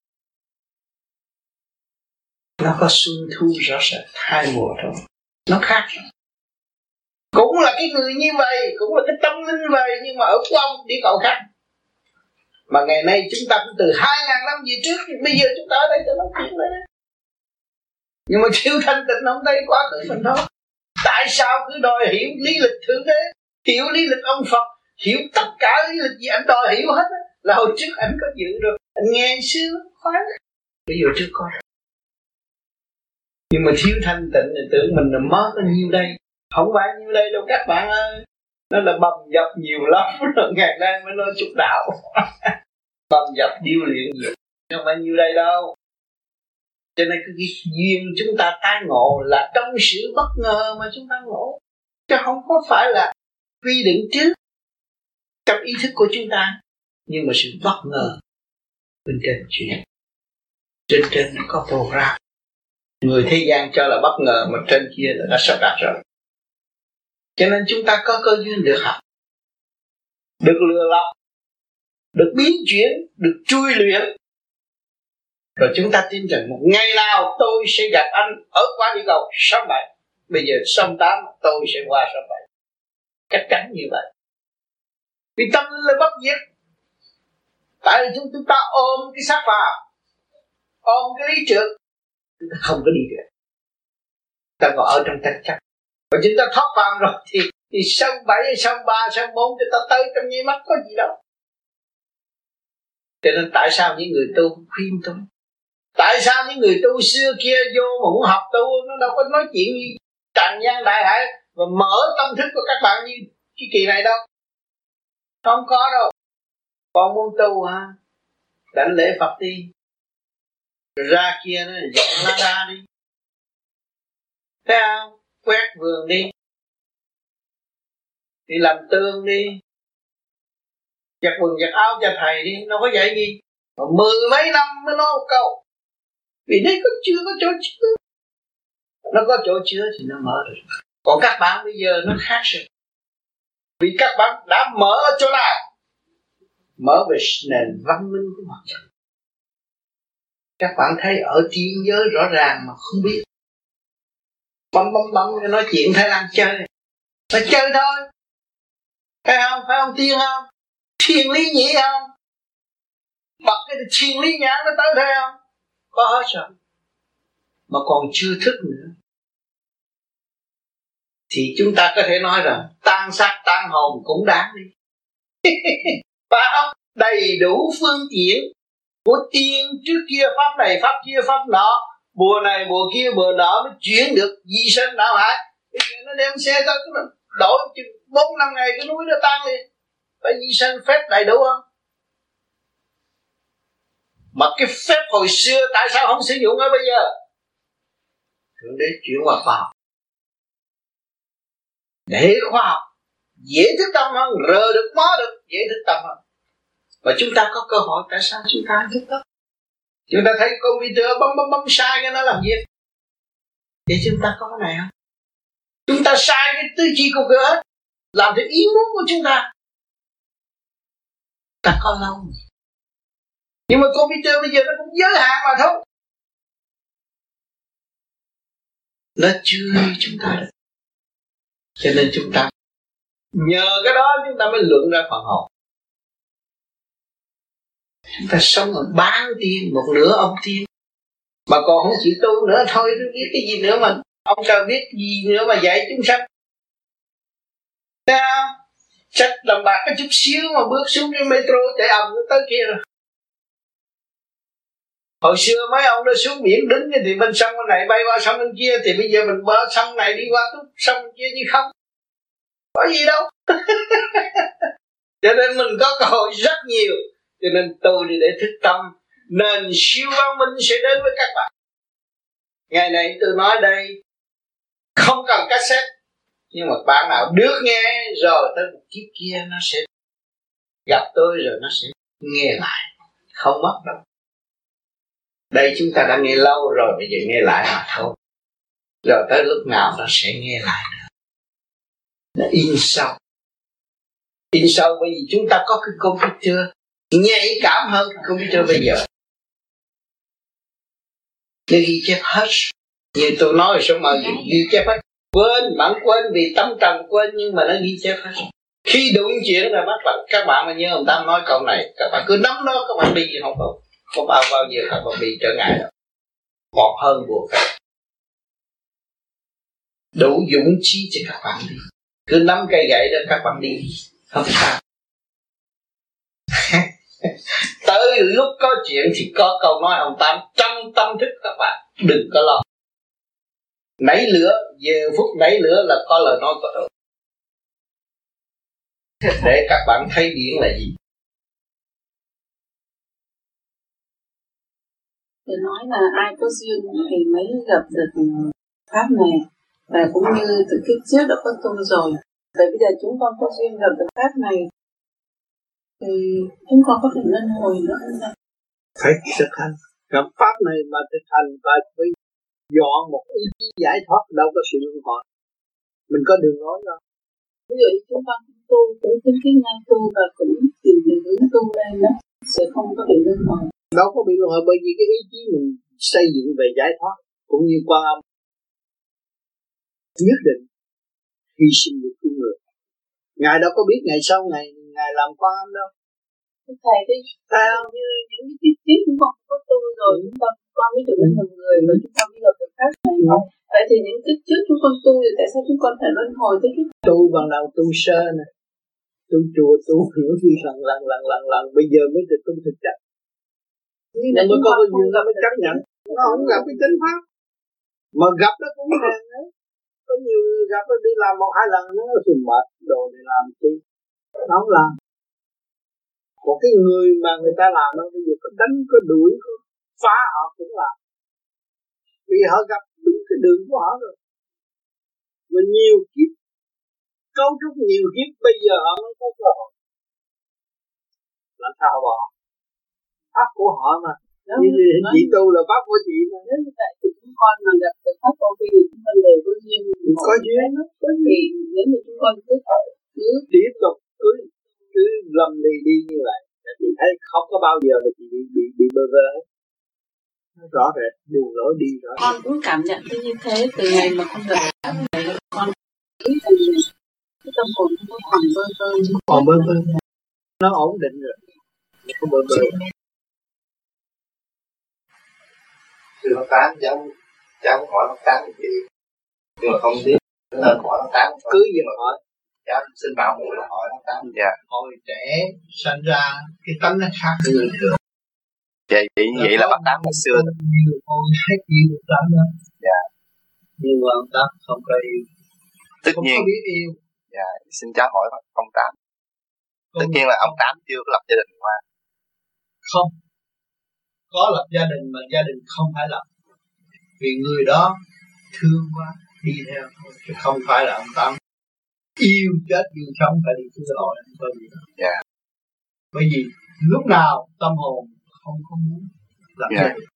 Nó có xuân thu rõ rệt hai mùa thôi. Nó khác. Cũng là cái người như vậy, cũng là cái tâm linh vậy, nhưng mà ở trong địa cầu khác. Mà ngày nay chúng ta cũng từ hai ngàn năm về trước, bây giờ chúng ta ở đây tôi nói chuyện đây. Nhưng mà thiếu thanh tịnh không thấy quá khứ mình thôi. Tại sao cứ đòi hiểu lý lịch Thượng Đế, hiểu lý lịch ông Phật, hiểu tất cả lý lịch gì anh đòi hiểu hết á. Là hồi trước anh có dự rồi, anh nghe xưa khoái, bây giờ chưa có. Nhưng mà thiếu thanh tịnh thì tưởng mình là mất có nhiêu đây. Không phải nhiêu đây đâu các bạn ơi. Nó là bầm dập nhiều lắm. Rồi ngày nay mới nói chút đạo. Bầm dập điêu luyện nhiều, không phải nhiêu đây đâu. Cho nên cái duyên chúng ta tái ngộ là trong sự bất ngờ mà chúng ta ngộ, chứ không có phải là quy định trước trong ý thức của chúng ta. Nhưng mà sự bất ngờ bên trên chuyện, trên trên có program. Người thế gian cho là bất ngờ mà trên kia là đã sắp đặt rồi. Cho nên chúng ta có cơ duyên được học, được lừa lọc, được biến chuyển, được chui luyện. Rồi chúng ta tin rằng một ngày nào tôi sẽ gặp anh ở quả địa cầu sáu bảy. Bây giờ sáu tám tôi sẽ qua sáu bảy. Chắc chắn như vậy. Vì tâm linh là bất diệt. Tại vì chúng ta ôm cái xác phàm, ôm cái lý trượt, chúng ta không có đi được. Ta còn ở trong tranh chấp. Và chúng ta thoát phàm rồi thì thì sáu bảy, sáu ba, sáu bốn chúng ta tới trong nháy mắt có gì đâu. Cho nên tại sao những người tu khuyên tôi? Tại sao những người tu xưa kia vô mà muốn học tu nó đâu có nói chuyện gì tràn gian đại hải và mở tâm thức của các bạn như cái kỳ này đâu. Không có đâu. Con muốn tu hả? Đánh lễ Phật đi. Rồi ra kia nó dọn lá đa đi. Thấy không? Quét vườn đi. Đi làm tương đi. Giặt quần giặt áo cho thầy đi. Nó có dạy gì? Mà mười mấy năm mới nói một câu. Vì đây có chưa có chỗ chứa. Nó có chỗ chứa thì nó mở được. Còn các bạn bây giờ nó khác rồi. Vì các bạn đã mở ở chỗ nào? Mở về nền văn minh của mặt trời. Các bạn thấy ở thiên giới rõ ràng mà không biết. Bấm bấm bấm nói chuyện Thái Lan chơi. Phải chơi thôi. Thấy không? Phải không tiên không? Thiên lý nhĩ không? Bật cái thiên lý nhãn nó tới thấy không? Có hết rồi. Mà còn chưa thức nữa. Thì chúng ta có thể nói rằng tan xác tan hồn cũng đáng đi. Phải không? Đầy đủ phương tiện của tiên trước kia pháp này pháp kia pháp nọ, mùa này mùa kia mùa nọ mới chuyển được di sinh đạo hải. Bây giờ nó đem xe tới đổi bốn năm ngày cái núi nó tan liền. Phải di sinh phép đầy đủ không? Mà cái phép hồi xưa tại sao không sử dụng ở bây giờ? Thượng Đế chuyển qua khoa học. để khoa học dễ thức tâm hơn, rờ được mó được dễ thức tâm hơn. Và chúng ta có cơ hội, tại sao chúng ta thức tâm? Chúng ta thấy computer bấm bấm bấm sai cái nó làm việc. Vậy chúng ta có cái này không? Chúng ta sai cái tư duy của cửa, làm theo ý muốn của chúng ta. Ta có lâu. Nhưng mà computer bây giờ nó cũng giới hạn mà thôi. Nó chưa chúng ta được. Cho nên chúng ta nhờ cái đó chúng ta mới luận ra phần hồn. Chúng ta sống ở bán tiên, một nửa ông tiên, mà còn không chịu tu nữa, thôi tôi biết cái gì nữa mà ông trời biết gì nữa mà dạy chúng sanh. Sao sách làm bạc cái chút xíu mà bước xuống cái metro chạy ầm tới kia rồi. Hồi xưa mấy ông nó xuống biển đứng thì bên sông bên này bay qua sông bên kia, thì bây giờ mình bơi sông này đi qua sông bên kia như không có gì đâu. Cho nên mình có cơ hội rất nhiều. Cho nên tôi đi để thức tâm, nền siêu văn minh sẽ đến với các bạn. Ngày này tôi nói đây không cần cassette, nhưng mà bạn nào được nghe rồi tới một kiếp kia nó sẽ gặp tôi rồi nó sẽ nghe lại, không mất đâu. Đây chúng ta đã nghe lâu rồi, bây giờ nghe lại mà thôi. Rồi tới lúc nào nó sẽ nghe lại nữa. Nó in sâu. In sâu bởi vì chúng ta có cái computer nhạy cảm hơn cái computer bây giờ. Nó ghi chép hết. Như tôi nói số mà ghi chép hết. Quên, bạn quên vì tâm trần quên, nhưng mà nó ghi chép hết. Khi đụng chuyện là bắt bạn, các bạn mà nhớ ông Tam nói câu này, các bạn cứ nắm nó, các bạn đi không có, không bao bao giờ các bạn bị trở ngại đâu. Còn hơn buộc các. Đủ dũng chí cho các bạn đi. Cứ nắm cây gậy đó các bạn đi, không sao. Tới lúc có chuyện thì có câu nói ông Tam trong tâm thức các bạn, đừng có lo. Nảy lửa, giờ phút nảy lửa là có lời nói của tôi. Để các bạn thấy điển là gì. Để nói là ai có duyên thì mới gặp được pháp này, và cũng như từ kiếp trước đã có tu rồi. Vậy bây giờ chúng con có duyên gặp được pháp này thì chúng con có thể luân hồi nữa không? Phải thực hành. Gặp pháp này mà thực hành và phải dọn một ý chí giải thoát, đâu có sự luân hồi. Mình có đường lối đâu. Ví dụ chúng con tu cũng khuyến khích nhau tu và cũng tìm đường hướng tu lên đó, sẽ không có bị luân hồi. Đâu có bị luân hồi, bởi vì cái ý chí mình xây dựng về giải thoát, cũng như Quan Âm nhất định hy sinh được cứu người. Ngài đâu có biết ngày sau ngày ngài làm Quan Âm đâu. Thầy đi, sao như những cái tiết tiết chúng con có tu rồi, chúng con con biết được đến nhiều người và chúng con biết được được pháp này. Ừ. Vậy thì những tiết trước chúng con tu thì tại sao chúng con phải luân hồi tới cái tu bằng đầu tu sơ nè, tu chùa tu hiểu gì lần lần lần lần lần bây giờ mới được tu thực chất. Nhưng mà mới có cái duyên nó mới chấp nhận. Nó không gặp cái chánh pháp, mà gặp nó cũng hàng đấy. Có nhiều người gặp nó đi làm một hai lần nó rồi mệt đồ để làm chi, nó không làm. Một cái người mà người ta làm nó bây giờ có đánh, có đuổi, có phá họ cũng làm. Vì họ gặp đúng cái đường của họ rồi. Và nhiều kiếp, cấu trúc nhiều kiếp bây giờ họ mới có cơ hội. Làm sao bỏ? Pháp của họ mà. Nếu như chị tu là pháp của chị mà. Nếu như vậy thì chúng con mà gặp được pháp vô vi thì chúng con đều có duyên. Có duyên đó. Có duyên. Thì nếu mà chúng con cứ cứ tiếp tục cứ cứ lầm đi đi như vậy, chị thấy không có bao giờ là chị bị bị bị bơ vơ hết. Rõ rệt đường lối đi rõ rệt. Con cũng cảm nhận như thế từ ngày mà con gặp thầy, con nghĩ rằng cái tâm hồn nó còn bơ vơ, còn bơ vơ, nó ổn định rồi, không bơ vơ. Sư nó tán cháu, cháu hỏi nó tán gì, nhưng mà không biết nên hỏi nó tán cứ gì mà hỏi. Cháu xin bảo mũi là hỏi nó tán. Dạ. Hồi trẻ sinh ra cái tánh nó khác với người thường. Vậy vậy, vậy là bác Tám hồi xưa. Nhiều con hết yêu được lắm đó. Dạ. Nhưng mà ông Tám không có yêu. Tất không nhiên. Không có biết yêu. Dạ, xin cháu hỏi ông Tám. Không. Tất nhiên là ông Tám chưa có lập gia đình qua. Không. Có lập gia đình mà gia đình không phải lập. Vì người đó thương quá đi theo thôi, chứ không phải là ông Tám Yêu chết yêu sống phải đi cứu độ không có gì đâu. Yeah. Bởi vì lúc nào tâm hồn không có muốn làm yeah. gì.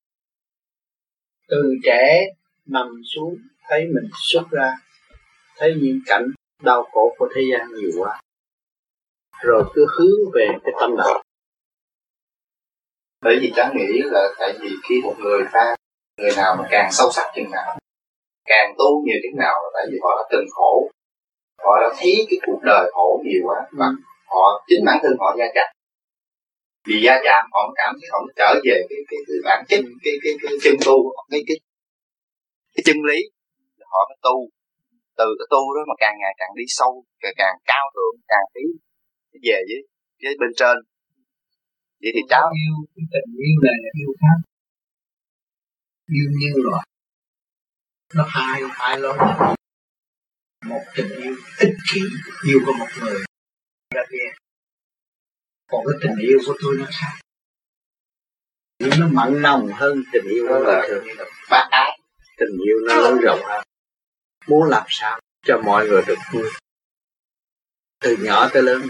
Từ trẻ nằm xuống thấy mình xuất ra, thấy những cảnh đau khổ của thế gian nhiều quá, rồi cứ hướng về cái tâm đạo. Bởi vì Tráng nghĩ là tại vì khi một người ta, người nào mà càng sâu sắc chừng nào, càng tu nhiều chừng nào, là tại vì họ đã từng khổ, họ đã thấy cái cuộc đời khổ nhiều quá, và ừ. họ chính bản thân họ gia chạm. Vì gia chạm họ cảm thấy họ trở về cái cái, cái bản chất, cái cái cái chân tu, cái cái cái chân lý, họ mới tu. Từ cái tu đó mà càng ngày càng đi sâu, càng càng cao thượng, càng tí về với với bên trên. Vậy thì cháu yêu cái tình yêu này là yêu khác, yêu như loại nó hai hai lối. Một tình yêu ích kỷ, yêu của một người ra kia, còn cái tình yêu của tôi nó khác, nhưng nó mặn nồng hơn tình yêu đó là thường như là bác ái. Tình yêu nó lớn rộng hơn, muốn làm sao cho mọi người được vui từ nhỏ tới lớn.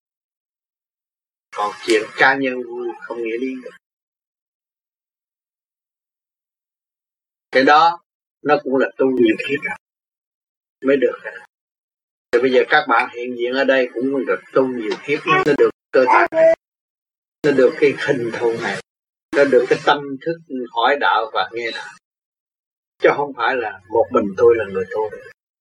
Còn chuyện cá nhân vui không nghĩa lý được. Cái đó nó cũng là tu nhiều kiếp rồi mới được. Thì bây giờ các bạn hiện diện ở đây cũng được tu nhiều kiếp, nó được cơ thể này, nó được cái hình thù này, nó được cái tâm thức hỏi đạo và nghe đạo, chứ không phải là một mình tôi là người tu.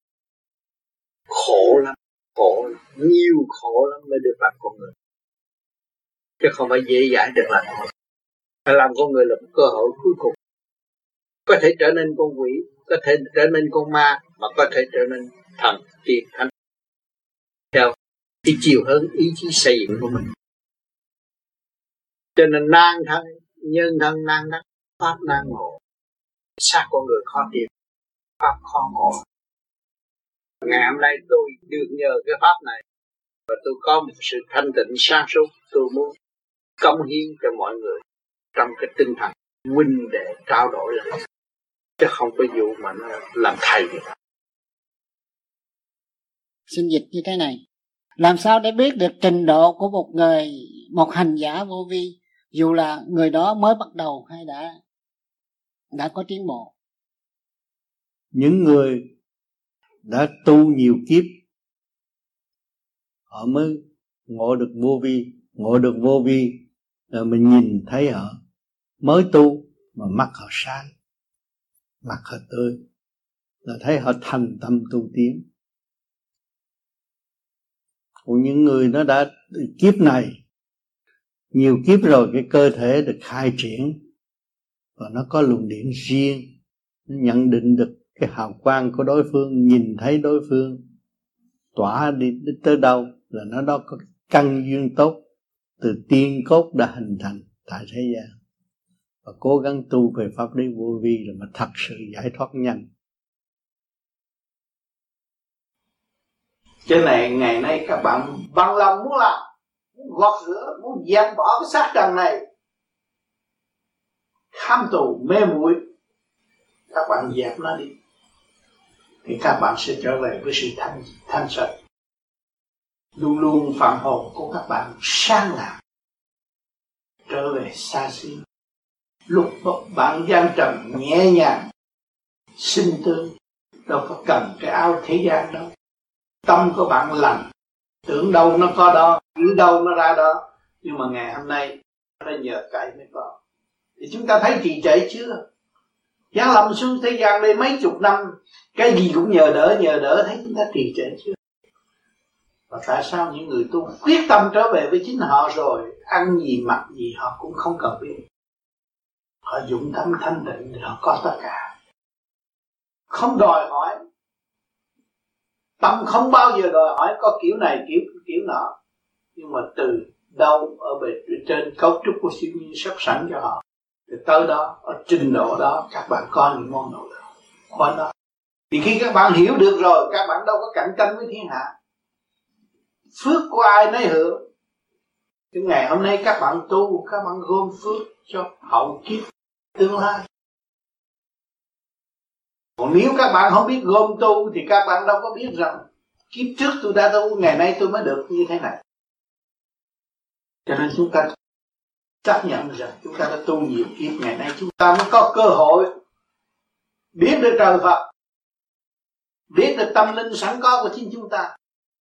Khổ lắm, khổ lắm, nhiều khổ lắm mới được làm con người, chứ không phải dễ dãi được làm con người. Phải làm con người là một cơ hội cuối cùng. Có thể trở nên con quỷ, có thể trở nên con ma, mà có thể trở nên thần, tiên, thánh, theo cái chiều hướng ý chí xây dựng của mình. Cho nên nan thân, nhân thân nan đắc, pháp nan ngộ. Xác con người khó tìm, pháp khó ngộ. Ngày hôm nay tôi được nhờ cái pháp này, và tôi có một sự thanh tịnh sáng suốt, tôi muốn cống hiến cho mọi người trong cái tinh thần huynh đệ trao đổi là chứ không có vụ mà nó làm thầy vậy. Xin dịch như thế này: làm sao để biết được trình độ của một người, một hành giả vô vi, dù là người đó mới bắt đầu hay đã đã có tiến bộ? Những người đã tu nhiều kiếp họ mới ngộ được vô vi. Ngộ được vô vi là mình nhìn thấy họ mới tu mà mắt họ sáng, mắt họ tươi, là thấy họ thành tâm tu tiến. Còn những người nó đã kiếp này nhiều kiếp rồi, cái cơ thể được khai triển và nó có luồng điện riêng, nó nhận định được cái hào quang của đối phương, nhìn thấy đối phương tỏa đi tới đâu là nó đó có căn duyên tốt từ tiên cốt đã hình thành tại thế gian, và cố gắng tu về pháp lý vô vi rồi mà thật sự giải thoát nhanh. Cái này ngày nay các bạn bằng lòng muốn làm, muốn gọt rửa, muốn dẹp bỏ cái xác trần này, tham tù mê muội, các bạn dẹp nó đi thì các bạn sẽ trở về với sự thanh thanh sạch. Luôn luôn phần hồn của các bạn sáng lạng, trở về xa xỉ. Lúc bạn gian trần nhẹ nhàng sinh tươi, đâu có cần cái áo thế gian đâu. Tâm của bạn lành, tưởng đâu nó có đó, nghĩ đâu nó ra đó. Nhưng mà ngày hôm nay nó nhờ cậy mới có. Thì chúng ta thấy trì trệ chưa? Giáng lâm xuống thế gian đây mấy chục năm, cái gì cũng nhờ đỡ nhờ đỡ, thấy chúng ta trì trệ chưa? Và tại sao những người tu quyết tâm trở về với chính họ rồi, ăn gì mặc gì họ cũng không cần biết. Họ dụng tâm thanh tịnh thì họ có tất cả, không đòi hỏi. Tâm không bao giờ đòi hỏi có kiểu này kiểu kiểu nọ, nhưng mà từ đâu ở bề trên cấu trúc của siêu nhiên sắp sẵn cho họ, thì tới đó ở trình độ đó các bạn có những món đồ đó, khoan đó. Thì khi các bạn hiểu được rồi, các bạn đâu có cạnh tranh với thiên hạ. Phước của ai nấy hưởng. Cái ngày hôm nay các bạn tu, các bạn gom phước cho hậu kiếp tương lai. Còn nếu các bạn không biết gom tu thì các bạn đâu có biết rằng Kiếp trước tôi đã tu, ngày nay tôi mới được như thế này. Cho nên chúng ta chấp nhận rằng chúng ta đã tu nhiều kiếp, ngày nay chúng ta mới có cơ hội biết được trời Phật, biết được tâm linh sẵn có của chính chúng ta,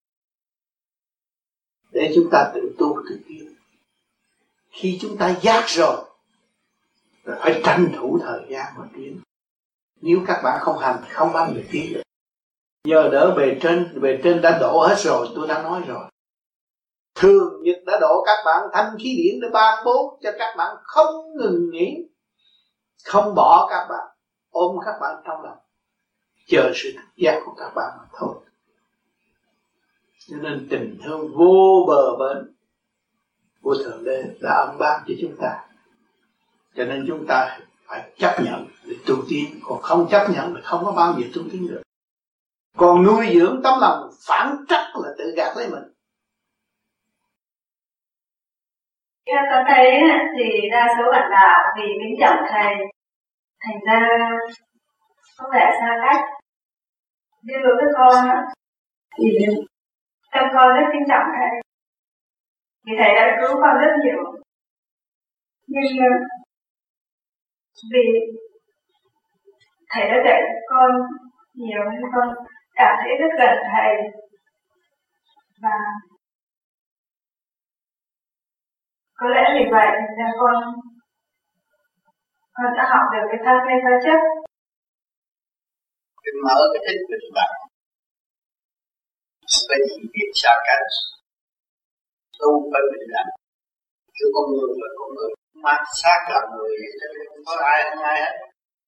để chúng ta tự tu tự tiến. Khi chúng ta giác rồi, rồi phải tranh thủ thời gian mà tiến. Nếu các bạn không hành thì không bao giờ tiến được. Nhờ đỡ bề trên, bề trên đã đổ hết rồi, tôi đã nói rồi. Thường Nhật đã đổ các bạn thanh khí điển để ban bố cho các bạn không ngừng nghỉ, không bỏ các bạn, ôm các bạn trong lòng, chờ sự thức giác của các bạn mà thôi. Cho nên tình thương vô bờ bến của Thượng Đế đã ân ban cho chúng ta. Cho nên chúng ta phải chấp nhận để tu tiến, còn không chấp nhận thì không có bao giờ tu tiến được. Còn nuôi dưỡng tấm lòng phản trắc là tự gạt lấy mình. Theo tôi thấy thì đa số bạn đạo vì kính trọng thầy, thành ra có vẻ xa cách. Riêng đối với con thì trong con rất kính trọng thầy, vì thầy đã cứu con rất nhiều. Nhưng vì thầy đã dạy con nhiều nên con cảm thấy rất gần thầy, và có lẽ vì vậy nên con con đã học được cái tham mê tha chấp. Cái mở cái thích của các bạn, phải nhìn biết xa cách, tu phải bình đẳng. Giữa con người và con người mang xác là người, cho nên không có ai hơn ai hết.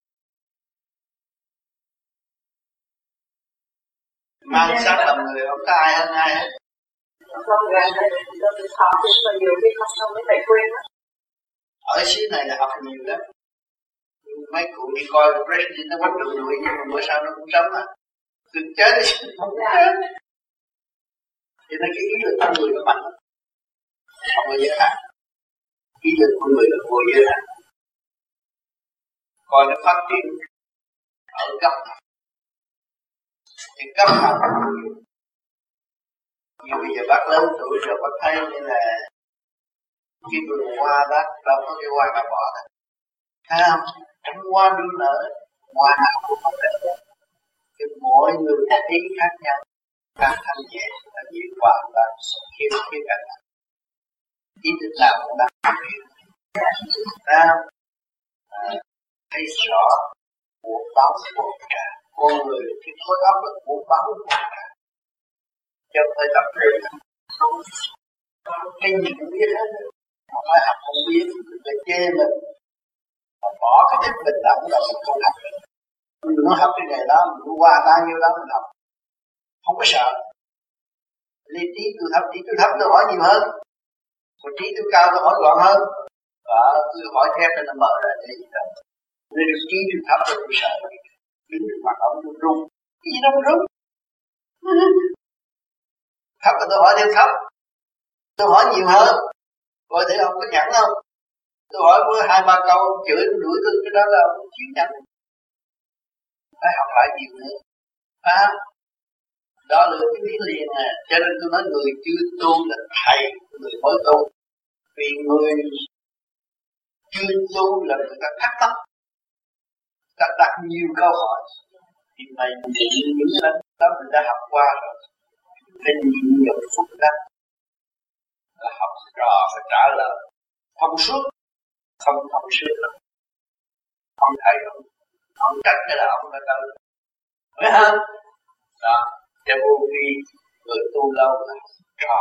Mang xác làm người không có ai hơn ai hết. Con gà này tôi được học rất là nhiều cái không không mới thầy quên đó. Ở xứ này là học nhiều lắm. Mấy cụ đi coi President nó bắt đầu đuổi, nhưng mà bữa sau nó cũng sống à. Đừng chết đi, không chết. Cho nên cái ý lực của người nó mạnh lắm, không có giới hạn. Ý lực của người là vô giới hạn. Coi nó phát triển ở góc nào. Thì góc nào cũng nhiều. Nhưng bây giờ bác lớn tuổi rồi bác thấy như là cái vườn hoa bác đâu có cái hoa nào bỏ đâu. Thấy không? Trong hoa đua nở, hoa nào cũng không đẹp. Thì mỗi người có ý khác nhau. Càng thanh nhẹ là dịu hòa và khiêm khiêm cả. Ý thức nào cũng đang phát triển. Thấy không? À, thấy rõ cuộc báo của cả. Con người cái khối óc là cuộc báo của cả. Chứ không phải tập luyện. Cái gì cũng biết hết. Không phải học không biết, phải chê mình. Mà bỏ cái thích bình đẳng là mình không học được. Mình nó học cái nghề đó, mình nó qua bao nhiêu đó mình học. Không có sợ. Lý trí tôi thấp, trí tôi thấp tôi hỏi nhiều hơn. Còn trí tôi cao tôi hỏi gọn hơn. Và tôi hỏi theo cho nó mở ra để gì đó. Nên trí tôi thấp tôi cũng sợ. Đứng trước mặt ông tôi rung. Cái gì đâu mà rung. Thấp là tôi hỏi thêm thấp. Tôi hỏi nhiều hơn. Coi thử ông có nhận không? Tôi hỏi với hai ba câu ông chửi tôi đuổi tôi, cái đó là ông chịu nhận. Phải học lại nhiều nữa. Phải không? Đó là cái lý liền à. Cho nên tôi nói người chưa tu là thầy, người mới tu. Vì người chưa tu là người ta thắc mắc, ta đặt nhiều câu hỏi. Thì mày thì những lần đó mình đã học qua rồi. Phải nhìn nhiều phút đó là học trò phải trả lời thông suốt, không thông suốt lắm. Ông thầy ông, ông trách cái là ông đã tới. Phải không? Đó, cho vô vi người tu lâu là trò.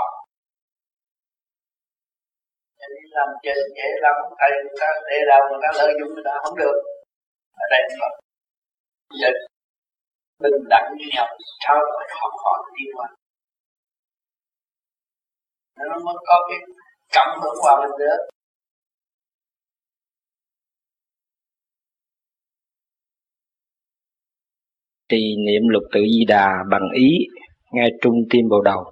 Cho nên làm chơi dễ lắm, thầy người ta để đâu người ta lợi dụng người ta không được. Ở đây là giờ bình đẳng với nhau, trao đổi học hỏi đi qua. Nó mới có cái cảm hứng hòa bình nữa. Trì niệm lục tự Di Đà bằng ý ngay trung tim bộ đầu,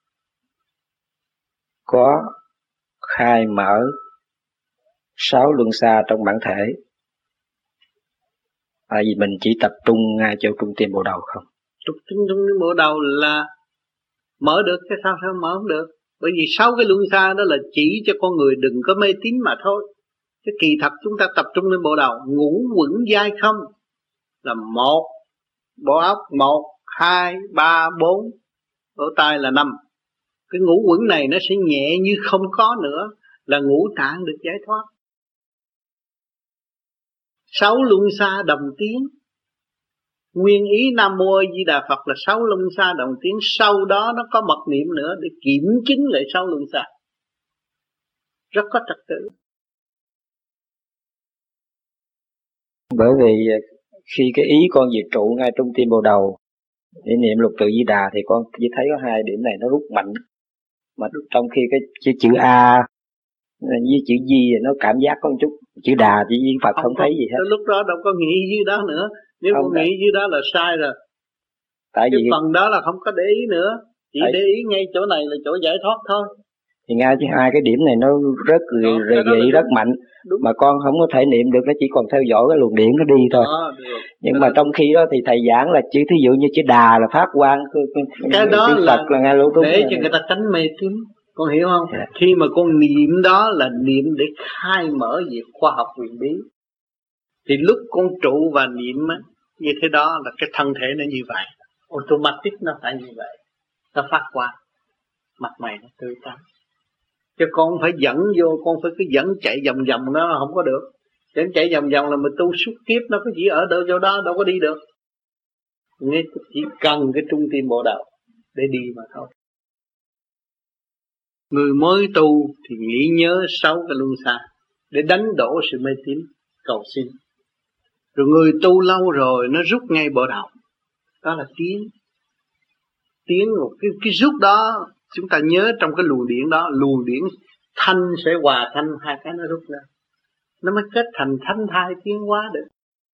có khai mở sáu luân xa trong bản thể. Tại vì mình chỉ tập trung ngay chỗ trung tim bộ đầu không. Trung trung trung bộ đầu là Mở được cái sao sao mở không được? Bởi vì sáu cái luân xa đó là chỉ cho con người đừng có mê tín mà thôi. Cái kỳ thật chúng ta tập trung lên bộ đầu, ngũ quẩn giai không là một, bộ óc một, hai, ba, bốn, lỗ tai là năm. Cái ngũ quẩn này nó sẽ nhẹ như không có nữa, là ngũ tạng được giải thoát. Sáu luân xa đồng tiếng, nguyên ý Nam Mô A Di Đà Phật là sáu luân xa đồng tiếng. Sau đó nó có mật niệm nữa để kiểm chứng lại sáu luân xa, rất có trật tự. Bởi vì khi cái ý con về trụ ngay trong tim bộ đầu để niệm lục tự Di Đà thì con chỉ thấy có hai điểm này nó rút mạnh, mà trong khi cái chữ, chữ A với chữ Di nó cảm giác có một chút, chữ Đà chỉ Phật không, không thấy gì hết. Lúc đó đâu có nghĩ dưới đó nữa, nếu không nghĩ dưới đó là sai rồi. Tại cái vì phần đó là không có để ý nữa, chỉ tại... để ý ngay chỗ này là chỗ giải thoát thôi. Thì ngay chứ hai cái điểm này nó rất rì rì rất mạnh, đúng. Mà con không có thể niệm được, nó chỉ còn theo dõi cái luồng điển nó đi thôi. Đó, nhưng đó. Mà trong khi đó thì thầy giảng là chữ thí dụ như chữ Đà là phát quang, cái đó chữ là, Phật là ngay lúc đúng để cho người ta tránh mê tín, con hiểu không? Yeah. Khi mà con niệm đó là niệm để khai mở về khoa học huyền bí, thì lúc con trụ và niệm á, như thế đó là cái thân thể nó như vậy, automatic nó phải như vậy, nó phát quang, mặt mày nó tươi tắn. Chứ con phải dẫn vô, con phải cứ dẫn chạy vòng vòng nó không có được. Dẫn chạy vòng vòng là mình tu suốt kiếp, nó có chỉ ở đâu chỗ đó, đâu có đi được. Nên chỉ cần cái trung tim bộ đầu để đi mà thôi. Người mới tu thì nghĩ nhớ sáu cái luân xa để đánh đổ sự mê tín, cầu xin. Rồi người tu lâu rồi nó rút ngay bộ đầu, đó là tiến. Tiến một cái, cái rút đó, chúng ta nhớ trong cái luồng điển đó, luồng điển thanh sẽ hòa thanh, hai cái nó rút ra, nó mới kết thành thanh thai tiến hóa được.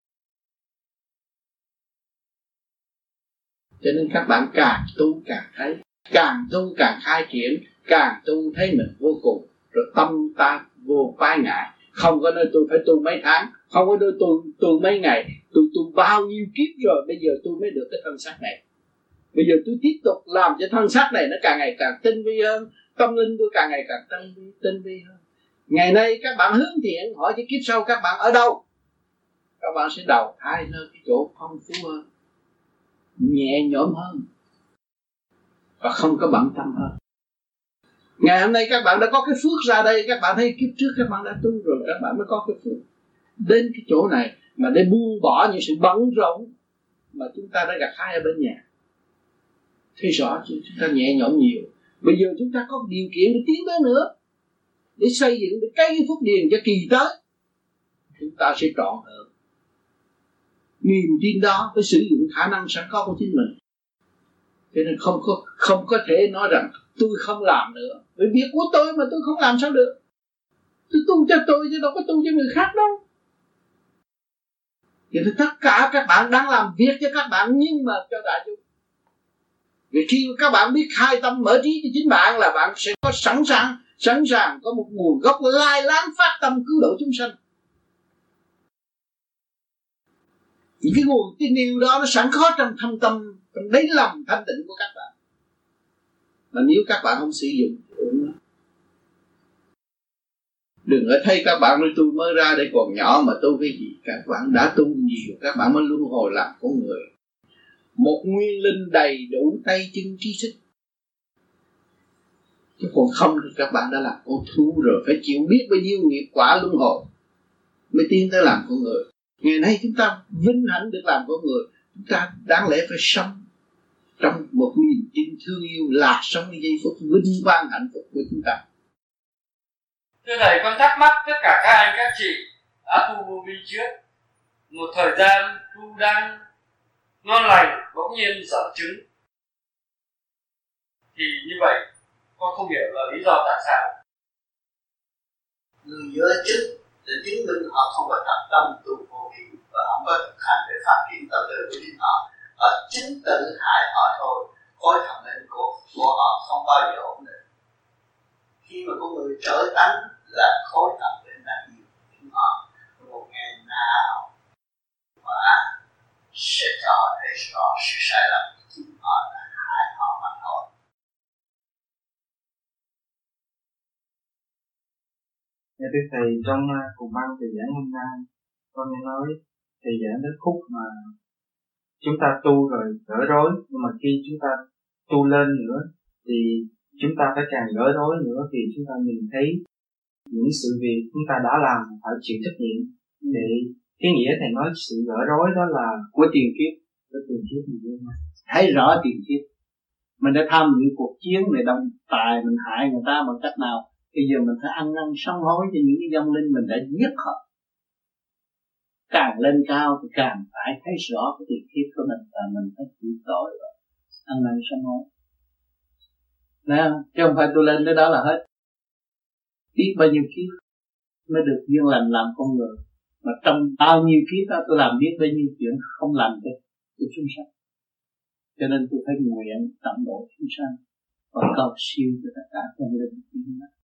Cho nên các bạn càng tu càng thấy, càng tu càng khai triển, càng tu thấy mình vô cùng, rồi tâm ta vô phái ngại. Không có nơi tôi phải tu mấy tháng, không có nơi tôi tu mấy ngày, tôi tu bao nhiêu kiếp rồi, bây giờ tôi mới được cái thân xác này. Bây giờ tôi tiếp tục làm cho thân xác này nó càng ngày càng tinh vi hơn, tâm linh tôi càng ngày càng tinh vi, tinh vi hơn. Ngày nay các bạn hướng thiện, hỏi cho kiếp sau các bạn ở đâu, các bạn sẽ đầu thai nơi cái chỗ phong phú hơn, nhẹ nhõm hơn và không có bận tâm hơn. Ngày hôm nay các bạn đã có cái phước ra đây, các bạn thấy kiếp trước các bạn đã tu rồi, các bạn mới có cái phước đến cái chỗ này mà để buông bỏ những sự bận rộn mà chúng ta đã gặt hái ở bên nhà. Thấy rõ chứ, chúng ta nhẹ nhõm nhiều. Bây giờ chúng ta có điều kiện để tiến tới nữa, để xây dựng, để cấy cái phúc điền cho kỳ tới, chúng ta sẽ trọn hơn. Niềm tin đó phải sử dụng khả năng sẵn có của chính mình. Cho nên không có, không có thể nói rằng tôi không làm nữa, bởi việc của tôi mà tôi không làm sao được. Tôi tu cho tôi chứ đâu có tu cho người khác đâu. Vậy thì tất cả các bạn đang làm việc cho các bạn, nhưng mà cho đại chúng. Vì khi các bạn biết khai tâm mở trí cho chính bạn là bạn sẽ có sẵn sàng, sẵn sàng có một nguồn gốc lai láng phát tâm cứu độ chúng sanh. Những cái nguồn tin yêu đó nó sẵn có trong thâm tâm, trong đáy lòng thanh tịnh của các bạn. Mà nếu các bạn không sử dụng, đừng có thấy các bạn nói tôi mới ra để còn nhỏ mà tu cái gì. Các bạn đã tu nhiều, các bạn mới luân hồi làm con người. Một nguyên linh đầy đủ tay chân trí thức. Chứ còn không thì các bạn đã làm con thú rồi, phải chịu biết bao nhiêu nghiệp quả luân hồi mới tiến tới làm con người. Ngày nay chúng ta vinh hạnh được làm con người, chúng ta đáng lẽ phải sống trong một niềm tin thương yêu, là sống cái giây phút vinh quang hạnh phúc của chúng ta. Thưa thầy, con thắc mắc tất cả các anh các chị đã tu vô vi trước, một thời gian tu đang ngon lành, bỗng nhiên dở chứng, thì như vậy con không hiểu là lý do tại sao. Người dở chứng để chứng minh họ không có tập tâm tu vô vi và không có thực hành để phát triển tâm tư của chính họ, họ chính tự hại họ thôi. Khối thần linh của, của họ không bao giờ ổn định. Khi mà có người trở tánh là khối thần linh là nhiều chính họ, một ngày nào mà sẽ cho họ thấy rõ sự sai lầm của chính họ là hại họ mà thôi. Dạ thưa thầy, trong uh, cùng ban thầy giảng hôm nay con nghe nói thầy giảng đến khúc mà chúng ta tu rồi gỡ rối, nhưng mà khi chúng ta tu lên nữa thì chúng ta phải càng gỡ rối nữa, thì chúng ta nhìn thấy những sự việc chúng ta đã làm phải chịu trách nhiệm. Để cái nghĩa thầy nói sự gỡ rối đó là của tiền kiếp, của tiền kiếp mình thấy rõ tiền kiếp. Mình đã tham dự cuộc chiến để đồng tài, mình hại người ta bằng cách nào? Bây giờ mình phải ăn năn sám hối cho những cái vong linh mình đã giết họ. Càng lên cao thì càng phải thấy rõ cái tiền kiếp của mình và mình phải chịu tội rồi. Ăn năn sám hối. Nè, chứ không phải tôi lên tới đó là hết. Biết bao nhiêu kiếp mới được duyên lành làm con người. Mà trong bao nhiêu kiếp đó tôi làm biết bao nhiêu chuyện không làm được cho chúng sanh. Cho nên tôi phải nguyện tận độ chúng sanh và cầu siêu cho tất cả con linh chúng ta.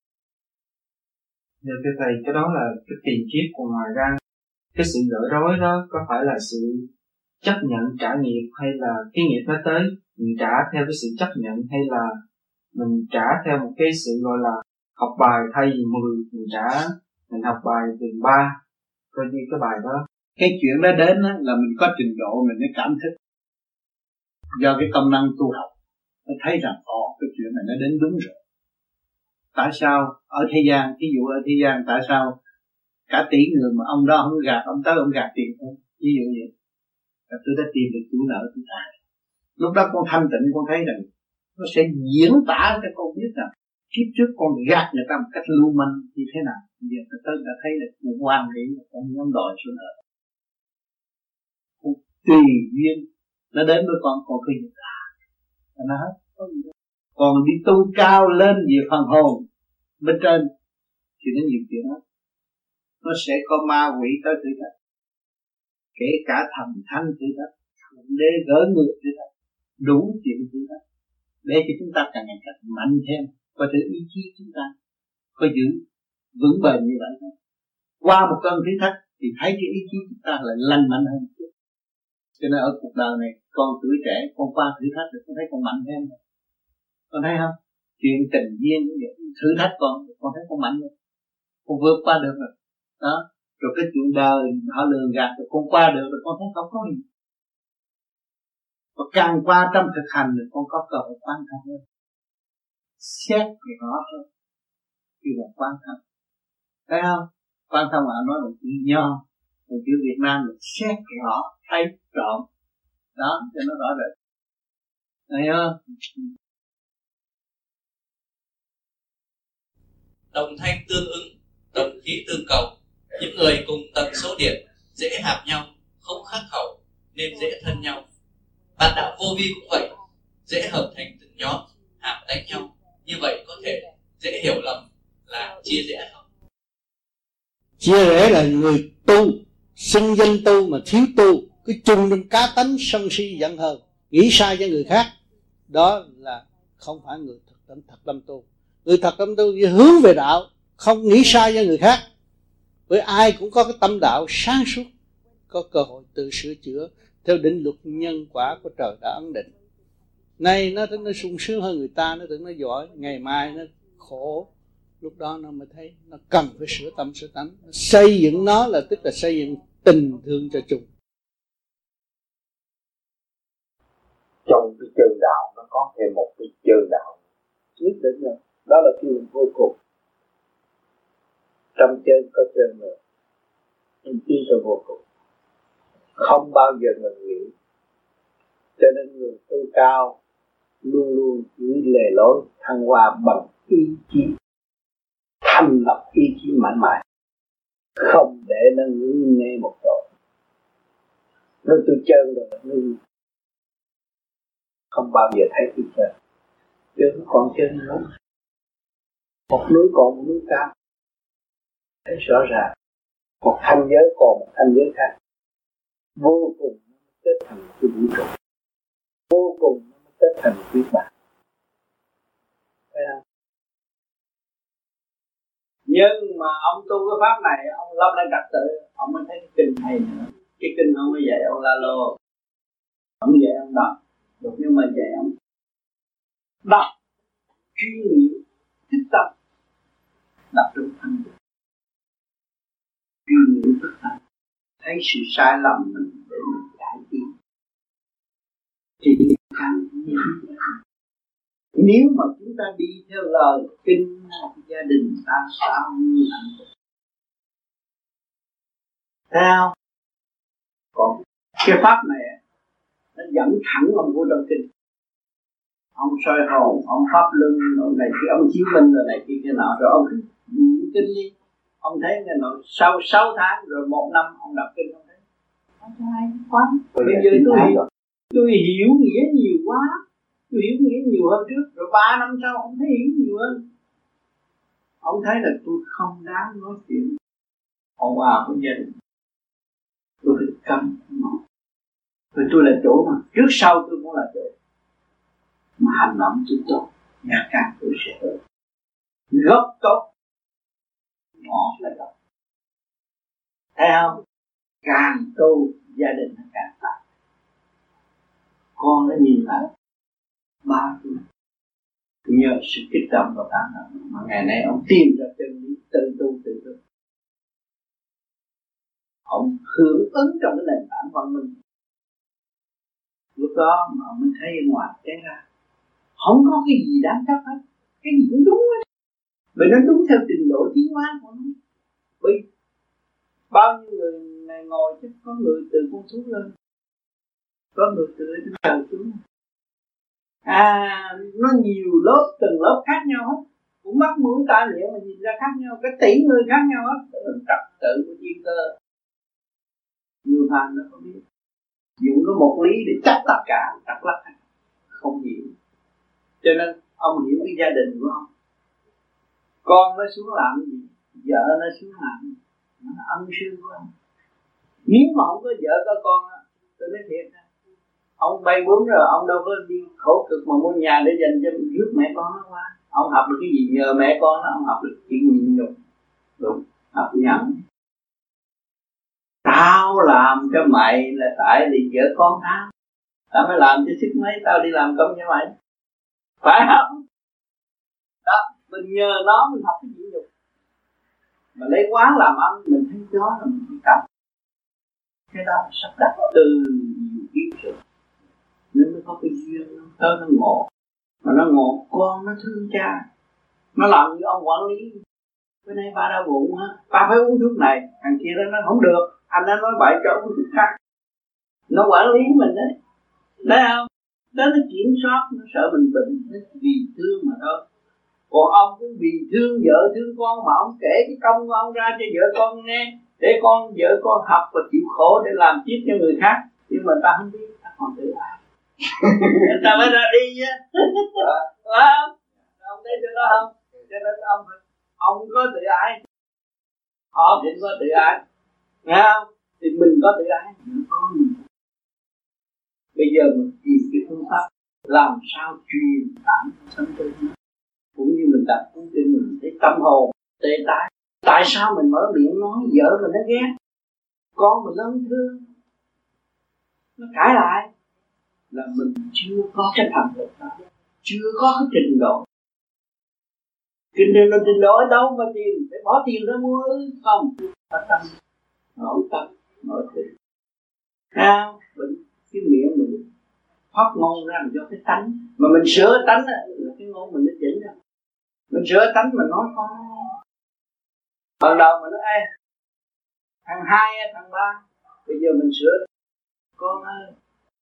Dạ thưa thầy, cái đó là cái tiền kiếp, của ngoài ra cái sự gỡ rối đó có phải là sự chấp nhận trả nghiệp, hay là cái nghiệp nó tới mình trả theo cái sự chấp nhận, hay là mình trả theo một cái sự gọi là học bài thay vì mười mình trả mình học bài từ ba, coi như cái bài đó. Cái chuyện đó đến á, là mình có trình độ mình mới cảm thức, do cái công năng tu học nó thấy rằng ồ cái chuyện này nó đến đúng rồi. Tại sao ở thế gian, ví dụ ở thế gian tại sao cả tỷ người mà ông đó không gạt, ông tới ông gạt tiền thôi, ví dụ vậy. Và tôi đã tìm được chủ nợ tôi trả. Lúc đó con thanh tịnh, con thấy rằng nó sẽ diễn tả cho con biết rằng kiếp trước con gạt người ta một cách lưu manh như thế nào. Giờ tôi đã thấy là con hoan hỷ là con muốn đòi chủ nợ. Con tùy duyên nó đến với con, con cứ nhận ra nó hết. Còn đi tu cao lên về phần hồn bên trên thì nó nhiều chuyện đó. Nó sẽ có ma quỷ tới thử thách, kể cả thần thánh thử thách, thượng đế gỡ ngược thử thách, đủ chuyện thử thách để cho chúng ta càng ngày càng mạnh thêm, có thể ý chí chúng ta có giữ vững bền như vậy thôi. Qua một cơn thử thách thì thấy cái ý chí chúng ta lại lành mạnh hơn một chút. Cho nên ở cuộc đời này con tuổi trẻ, con qua thử thách được, con thấy con mạnh thêm rồi. Con thấy không? Chuyện tình duyên thử thách con, con thấy con mạnh rồi, con vượt qua được rồi. Đó, rồi cái chuyện đời họ lường gạt rồi con qua được rồi, con thấy không có gì. Và càng qua trong thực hành thì con có cơ hội quan trọng hơn. Xét về nó thôi, khi là quan trọng. Thấy không? Quan trọng là nói một chữ nho, một chữ Việt Nam là xét về họ, thấy trọn. Đó, cho nó rõ rệt. Thấy không? Đồng thanh tương ứng, đồng khí tương cầu. Những người cùng tần số điện dễ hợp nhau, không khác khẩu nên dễ thân nhau. Bạn đạo vô vi cũng vậy, dễ hợp thành từng nhóm, hạp đánh nhau. Như vậy có thể dễ hiểu lầm là chia rẽ không? Chia rẽ là người tu, xưng danh tu mà thiếu tu, cái chung trong cá tánh sân si giận hờn, nghĩ sai cho người khác. Đó là không phải người thật tâm, thật tâm tu. Người thật tâm tu hướng về đạo, không nghĩ sai cho người khác. Với ai cũng có cái tâm đạo sáng suốt, có cơ hội tự sửa chữa theo định luật nhân quả của trời đã ấn định. Nay nó nó sung sướng hơn người ta, nó tưởng nó giỏi, ngày mai nó khổ. Lúc đó nó mới thấy nó cần phải sửa tâm sửa tánh. Xây dựng nó là tức là xây dựng tình thương cho chung. Trong cái chân đạo nó có thêm một cái chân đạo nhất định rồi. Đó là cái vô cùng. Trong chân có chân rồi, nhưng tiến tới vô cùng, không bao giờ ngừng nghỉ. Cho nên người tu cao luôn luôn chỉ lề lối thăng hoa bằng ý chí, thành lập ý chí mãi mãi, không để nó ngưng nghe một chỗ. Nó tu chân rồi ngưng, không bao giờ thấy tu chân. Chứ còn chân nữa, một núi còn một núi cao, thấy rõ ràng. Một thanh giới còn một thanh giới khác, vô cùng nó kết thành cái vũ trụ, vô cùng nó kết thành quyết bản. Thấy không? Nhưng mà ông tu cái pháp này, ông lập lại trật tự, ông mới thấy cái kinh hay nữa. Cái kinh ông mới dạy ông la lô, ông dạy ông đọc, được nhưng mà dạy ông đọc chuyên nghiệp, thích tập, đọc trong thanh niệm Phật tâm, thấy sự sai lầm mình để mình cải tiến. Thì càng nhiều. Nếu mà chúng ta đi theo lời kinh, gia đình ta sao như hạnh phúc. Thấy không? Còn cái pháp này nó dẫn thẳng ông vô trong kinh. Ông soi hồn, ông pháp luân, ông này kia, ông chiếu minh rồi này kia kia nọ, rồi ông cứ niệm kinh đi. Ông thấy cái nọ sau sáu tháng rồi một năm ông đọc kinh ông thấy. Ông thấy hay quá. Bây giờ tôi hiểu, tôi hiểu nghĩa nhiều quá. Tôi hiểu nghĩa nhiều hơn trước. Rồi ba năm sau ông thấy hiểu nhiều hơn. Ông thấy là tôi không đáng nói chuyện ồn ào của gia đình. Tôi phải cấm. Rồi tôi là chỗ mà trước sau tôi cũng là chỗ. Mà hành động tôi tốt, nhà càng tôi sẽ tốt. Gốc tốt, ngọt là gốc. Thấy không? Càng tu gia đình nó càng tốt. Con nó nhìn lại ba tuổi, nhờ sự kích động và tán động mà ngày nay ông tìm ra chân lý, tự tu tự tu. Ông hưởng ứng trong cái nền tảng văn minh. Lúc đó mà mình thấy ở ngoài cái ra không có cái gì đáng chấp hết, cái gì cũng đúng hết, bởi nó đúng theo trình độ tiến hóa của nó. Bởi bao nhiêu người này ngồi chứ có người từ con thú lên, có người từ trên trời xuống. À, nó nhiều lớp, từng lớp khác nhau hết, cũng mắt mũi tai miệng mà nhìn ra khác nhau, cái tỷ người khác nhau hết, đó là trật tự của thiên cơ. Nhiều hàng nó có biết, dùng có một lý để chấp tất cả, trật lắc không hiểu. Cho nên ông hiểu cái gia đình của ông. Con nó xuống làm gì, vợ nó xuống làm gì, nó là ân sư của ông. Nếu mà không có vợ có con, tôi nói thiệt, ông bay bướm rồi ông đâu có đi khổ cực mà mua nhà để dành cho rước mẹ con nó qua. Ông học được cái gì nhờ mẹ con nó, ông học được chuyện nhịn nhục, đúng, học nhẫn. Tao làm cho mày là tại vì vợ con tao, tao mới làm cho sức mấy tao đi làm công cho mày, phải không? Đó, mình nhờ nó mình học cái nhịn nhục. Mà lấy quán làm ăn mình thấy đó là mình bị cầm. Cái đó là sắp đặt từ nhiều kiếp rồi, nên mới có cái duyên nó tới nó ngộ. Mà nó ngộ con nó thương cha, nó làm như ông quản lý. Bữa nay ba đau bụng ha, ba phải uống thuốc này, thằng kia đó nó không được, anh nó nói bậy cho uống thuốc khác. Nó quản lý mình đấy, thấy không? Đó nó kiểm soát, nó sợ mình bệnh, nó vì thương mà thôi. Còn ông cũng vì thương vợ thương con mà ông kể cái công của ông ra cho vợ con nghe, để con vợ con học và chịu khổ để làm tiếp cho người khác. Nhưng mà ta không biết, ta còn tự ái. Ta mới ra đi á, phải không? Ông thấy chỗ đó không? Cho nên ông ông có tự ái, họ cũng có tự ái, nghe không? Thì mình có tự ái, mình có mình. Bây giờ mình tìm cái phương pháp làm sao truyền tải tâm tư, cũng như mình đặt cuốn kinh mình thấy tâm hồn tê tái. Tại sao mình mở miệng nói vợ mình nó ghét, con mình nó không thương, nó cãi lại, là mình chưa có cái thành lực đó, chưa có cái trình độ. Trình độ trình độ ở đâu mà tiền, phải bỏ tiền ra mua ư? Không, ở tâm, nội tâm, nội tình. Sao? Mình cái miệng mình phát ngôn ra làm cho cái tánh, mà mình sửa tánh là cái ngôn mình nó chỉnh ra. Mình sửa tánh mình nói con. Ban đầu mình nói ê, thằng hai, thằng ba, bây giờ mình sửa con ơi.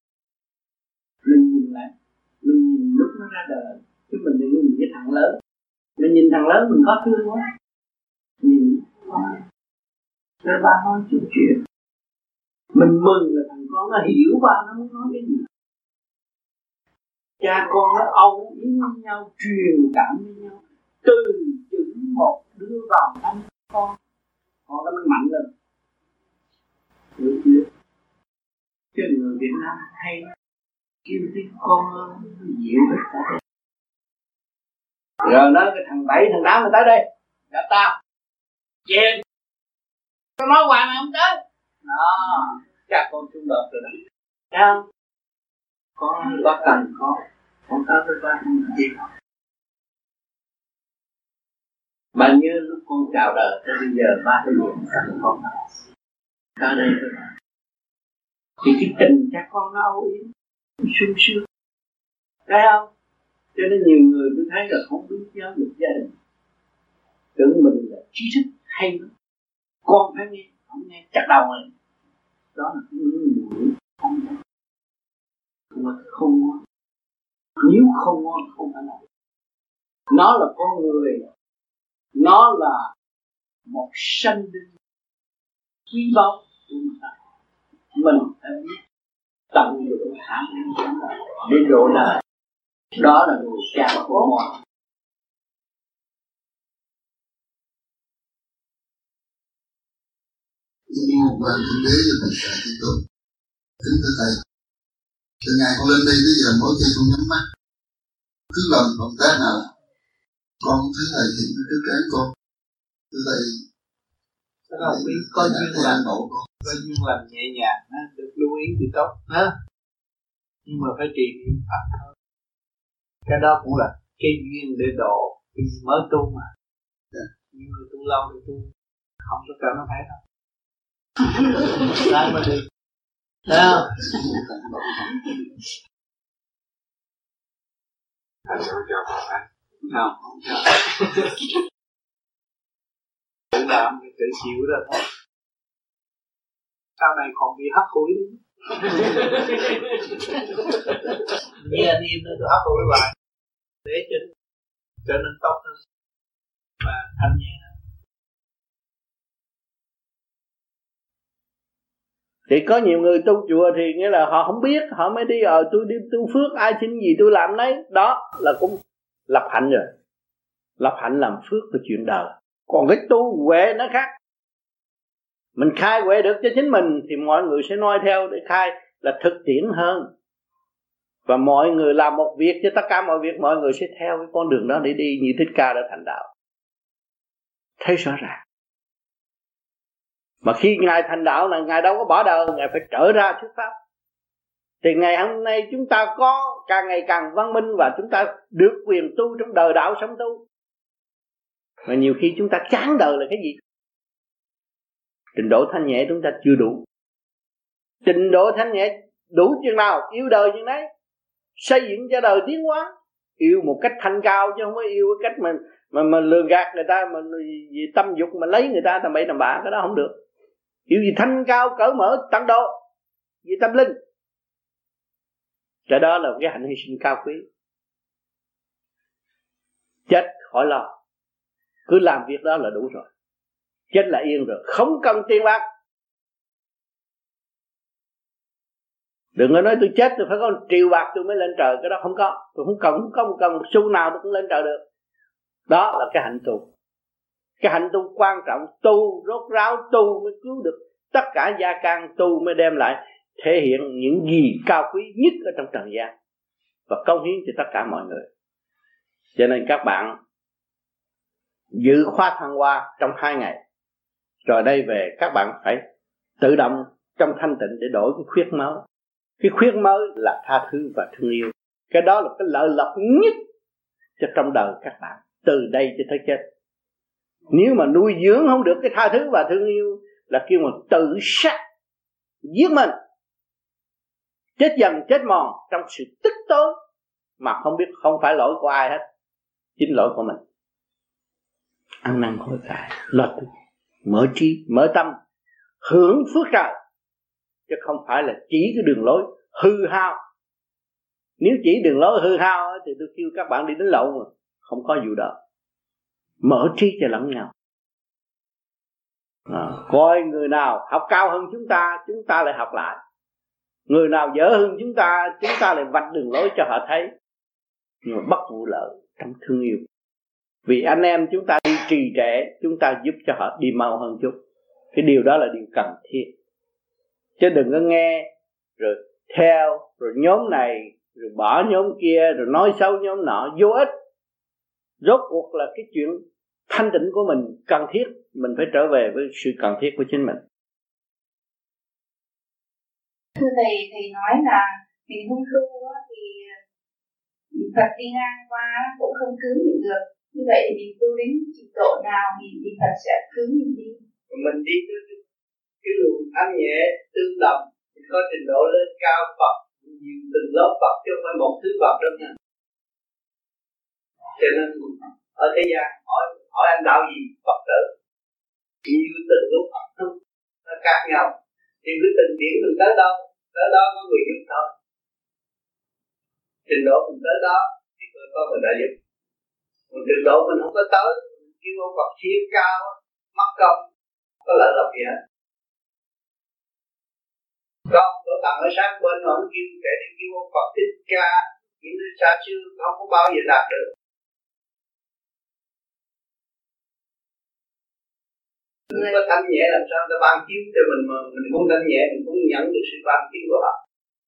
Mình nhìn lại, mình nhìn lúc nó ra đời, chứ mình đừng nhìn cái thằng lớn. Mình nhìn thằng lớn mình có thương quá, nhìn con, rồi ba nói chuyện chuyện. Mình mừng là thằng con nó hiểu ba nó muốn nói cái gì. Cha con nó âu yếm với nhau, truyền cảm với nhau, từ chữ một đưa vào tâm con, con nó mới mạnh lên. Hiểu chưa? Chứ người Việt Nam hay kêu tiếng con dịu hết cả. Rồi nói cái thằng bảy thằng tám mà tới đây gặp tao chèn, tao nói hoài mà không tới đó, chắc con xung đột rồi đó. Thấy không? Con có cần con con tới với ba không gì không. Mà như lúc con chào đời tới bây giờ ba cái gì cần con Ở đây thì cái tình các con nó âu yếm, sung sướng, thấy không? Cho nên nhiều người tôi thấy là không biết giáo dục gia đình, tưởng mình là trí thức hay lắm, con phải nghe, không nghe chặt đầu rồi. Đó là cái người mũi không nghe, mà không ngon. Nếu không ngon không phải là nó là con người, nó là một sanh linh quý báu của người ta. Mình phải biết tận dụng khả năng để độ đời. Đó là người cha của mọi. Nhưng một quan thượng đế và thầy cả thiên tôn, kính thưa thầy, từ ngày con lên đây tới giờ mỗi khi con nhắm mắt, cứ làm động tác nào, con cũng thấy thầy hiện ở trước trán con. Thưa thầy, không biết có duyên lành, có duyên lành nhẹ nhàng, được lưu ý thì tốt, ha. Nhưng mà phải trì niệm Phật thôi. Cái đó cũng là cái duyên để độ, vì mới tu mà. Nhưng người tu lâu thì tu không có cần nó phải đâu. Lại mà đi. Thấy không? Anh không cho họ ăn. Không, không cho. Tự làm thì tự chịu đó thôi. Sau này còn bị hấp hủi đi. Như anh em nó hấp hủi hoài. Để cho trở nên tốt hơn và thanh nhẹ hơn. Thì có nhiều người tu chùa thì nghĩa là họ không biết, họ mới đi ờ tôi đi tu phước, ai xin gì tôi làm đấy. Đó là cũng lập hạnh rồi. Lập hạnh làm phước là chuyện đời. Còn cái tu huệ nó khác. Mình khai huệ được cho chính mình thì mọi người sẽ noi theo để khai là thực tiễn hơn. Và mọi người làm một việc cho tất cả mọi việc, mọi người sẽ theo cái con đường đó để đi, như Thích Ca đã thành đạo. Thấy rõ ràng. Mà khi Ngài thành đạo là Ngài đâu có bỏ đời, Ngài phải trở ra thuyết pháp. Thì ngày hôm nay chúng ta có càng ngày càng văn minh và chúng ta được quyền tu trong đời đạo sống tu. Mà nhiều khi chúng ta chán đời là cái gì? Trình độ thanh nhẹ chúng ta chưa đủ. Trình độ thanh nhẹ đủ chừng nào, yêu đời chừng đấy. Xây dựng cho đời tiến hóa. Yêu một cách thanh cao chứ không có yêu cái cách mà mà, mà lường gạt người ta, mà vì tâm dục mà lấy người ta tầm bậy tầm bạ, cái đó không được. Yêu gì thanh cao cởi mở tận độ vì tâm linh. Cái đó là cái hạnh hy sinh cao quý. Chết khỏi lo, cứ làm việc đó là đủ rồi. Chết là yên rồi, không cần tiền bạc. Đừng có nói tôi chết tôi phải có triệu bạc tôi mới lên trời. Cái đó không có. Tôi không cần, không có một cần một xu nào tôi cũng lên trời được. Đó là cái hạnh tu. Cái hạnh tu quan trọng. Tu, rốt ráo tu mới cứu được tất cả gia can. Tu mới đem lại thể hiện những gì cao quý nhất ở trong trần gian và cống hiến cho tất cả mọi người. Cho nên các bạn dự khóa thăng hoa trong hai ngày. Rồi đây về các bạn phải tự động trong thanh tịnh để đổi cái khuyết mới. Cái khuyết mới là tha thứ và thương yêu. Cái đó là cái lợi lộc nhất cho trong đời các bạn từ đây cho tới chết. Nếu mà nuôi dưỡng không được cái tha thứ và thương yêu là kêu mà tự sát, giết mình, chết dần chết mòn trong sự tức tối mà không biết không phải lỗi của ai hết, chính lỗi của mình. Ăn năn hối cải, lo tu, mở trí, mở tâm, hưởng phước trời, chứ không phải là chỉ cái đường lối hư hao. Nếu chỉ đường lối hư hao thì tôi kêu các bạn đi đến lậu mà không có vụ đó. Mở trí cho lẫn nhau. À, coi người nào học cao hơn chúng ta, chúng ta lại học lại. Người nào dở hơn chúng ta, chúng ta lại vạch đường lối cho họ thấy. Nhưng mà bất vụ lợi trong thương yêu. Vì anh em chúng ta đi trì trệ, chúng ta giúp cho họ đi mau hơn chút. Cái điều đó là điều cần thiết. Chứ đừng có nghe rồi theo, rồi nhóm này, rồi bỏ nhóm kia, rồi nói xấu nhóm nọ, vô ích. Rốt cuộc là cái chuyện thanh tịnh của mình cần thiết, mình phải trở về với sự cần thiết của chính mình. Thưa thầy, thầy nói là mình hung tu thì Phật đi ngang qua cũng không cứu mình được. Như vậy thì mình tu đến trình độ nào thì, thì Phật sẽ cứu mình đi? Mình đi cái, cái luồng thanh nhẹ tương đồng thì có trình độ lên cao Phật nhiều từng lớp Phật chứ không phải một thứ Phật đâu nha. Cho nên ở thế gian hỏi hỏi anh đạo gì Phật tử nhiều từng lúc Phật tu nó khác nhau thì cứ tình điển mình tới đâu tới đó có người giúp thôi. Trình độ mình tới đó thì có người đã giúp. Một trình độ mình không có tới kêu ông Phật chia cao mất công có lợi lộc gì hết. Con có tặng ở sát bên mà ông kêu kể đi kêu ông Phật Thích Ca những nơi xa xưa không có bao giờ đạt được. Mình có thanh nhẹ làm sao ta ban chiếu cho mình mà mình không thanh nhẹ mình cũng nhận được sự ban chiếu của họ.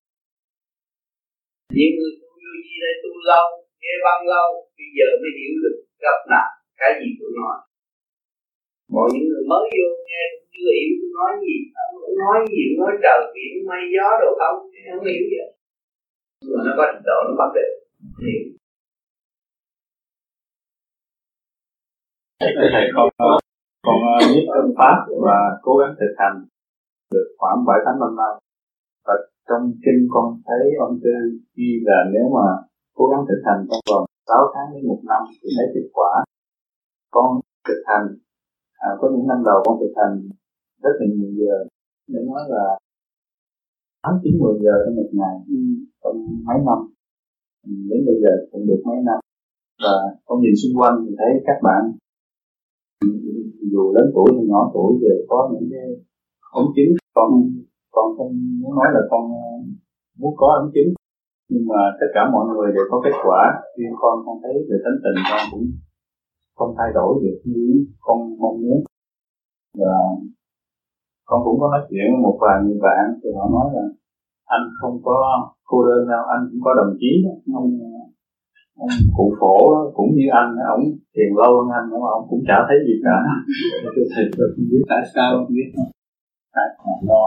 Những người tu vô gì đây tu lâu nghe văn lâu bây giờ mới hiểu được gặp nạn cái gì tôi nói. Mọi những người mới vô nghe chưa hiểu tôi nói gì, tôi nói gì nói trời biển mây gió đồ không, không hiểu gì. Mà nó có trình độ nó bắt được. Hiểu. Thầy con con biết tâm pháp và cố gắng thực hành được khoảng bảy tám năm nay. Và trong kinh con thấy ông Tư ghi là nếu mà cố gắng thực hành trong vòng sáu tháng đến một năm thì thấy kết quả. Con thực hành à, có những năm đầu con thực hành rất là nhiều giờ, để nói là tám chín mười giờ trong một ngày trong mấy năm, đến bây giờ cũng được mấy năm. Và con nhìn xung quanh thì thấy các bạn dù lớn tuổi hay nhỏ tuổi đều có những cái ống chứng. Con con không muốn nói là con muốn có ống chứng, nhưng mà tất cả mọi người đều có kết quả. Riêng con con thấy về tánh tình con cũng không thay đổi được như con mong muốn. Và con cũng có nói chuyện với một vài người bạn thì họ nói là anh không có cô đơn nào, anh cũng có đồng chí đó. Ông, ông cụ phổ cũng như anh, ông thiền lâu hơn anh nhưng mà ông cũng chả thấy gì cả. Tôi thầy tôi không biết tại sao, không biết không? Tại còn lo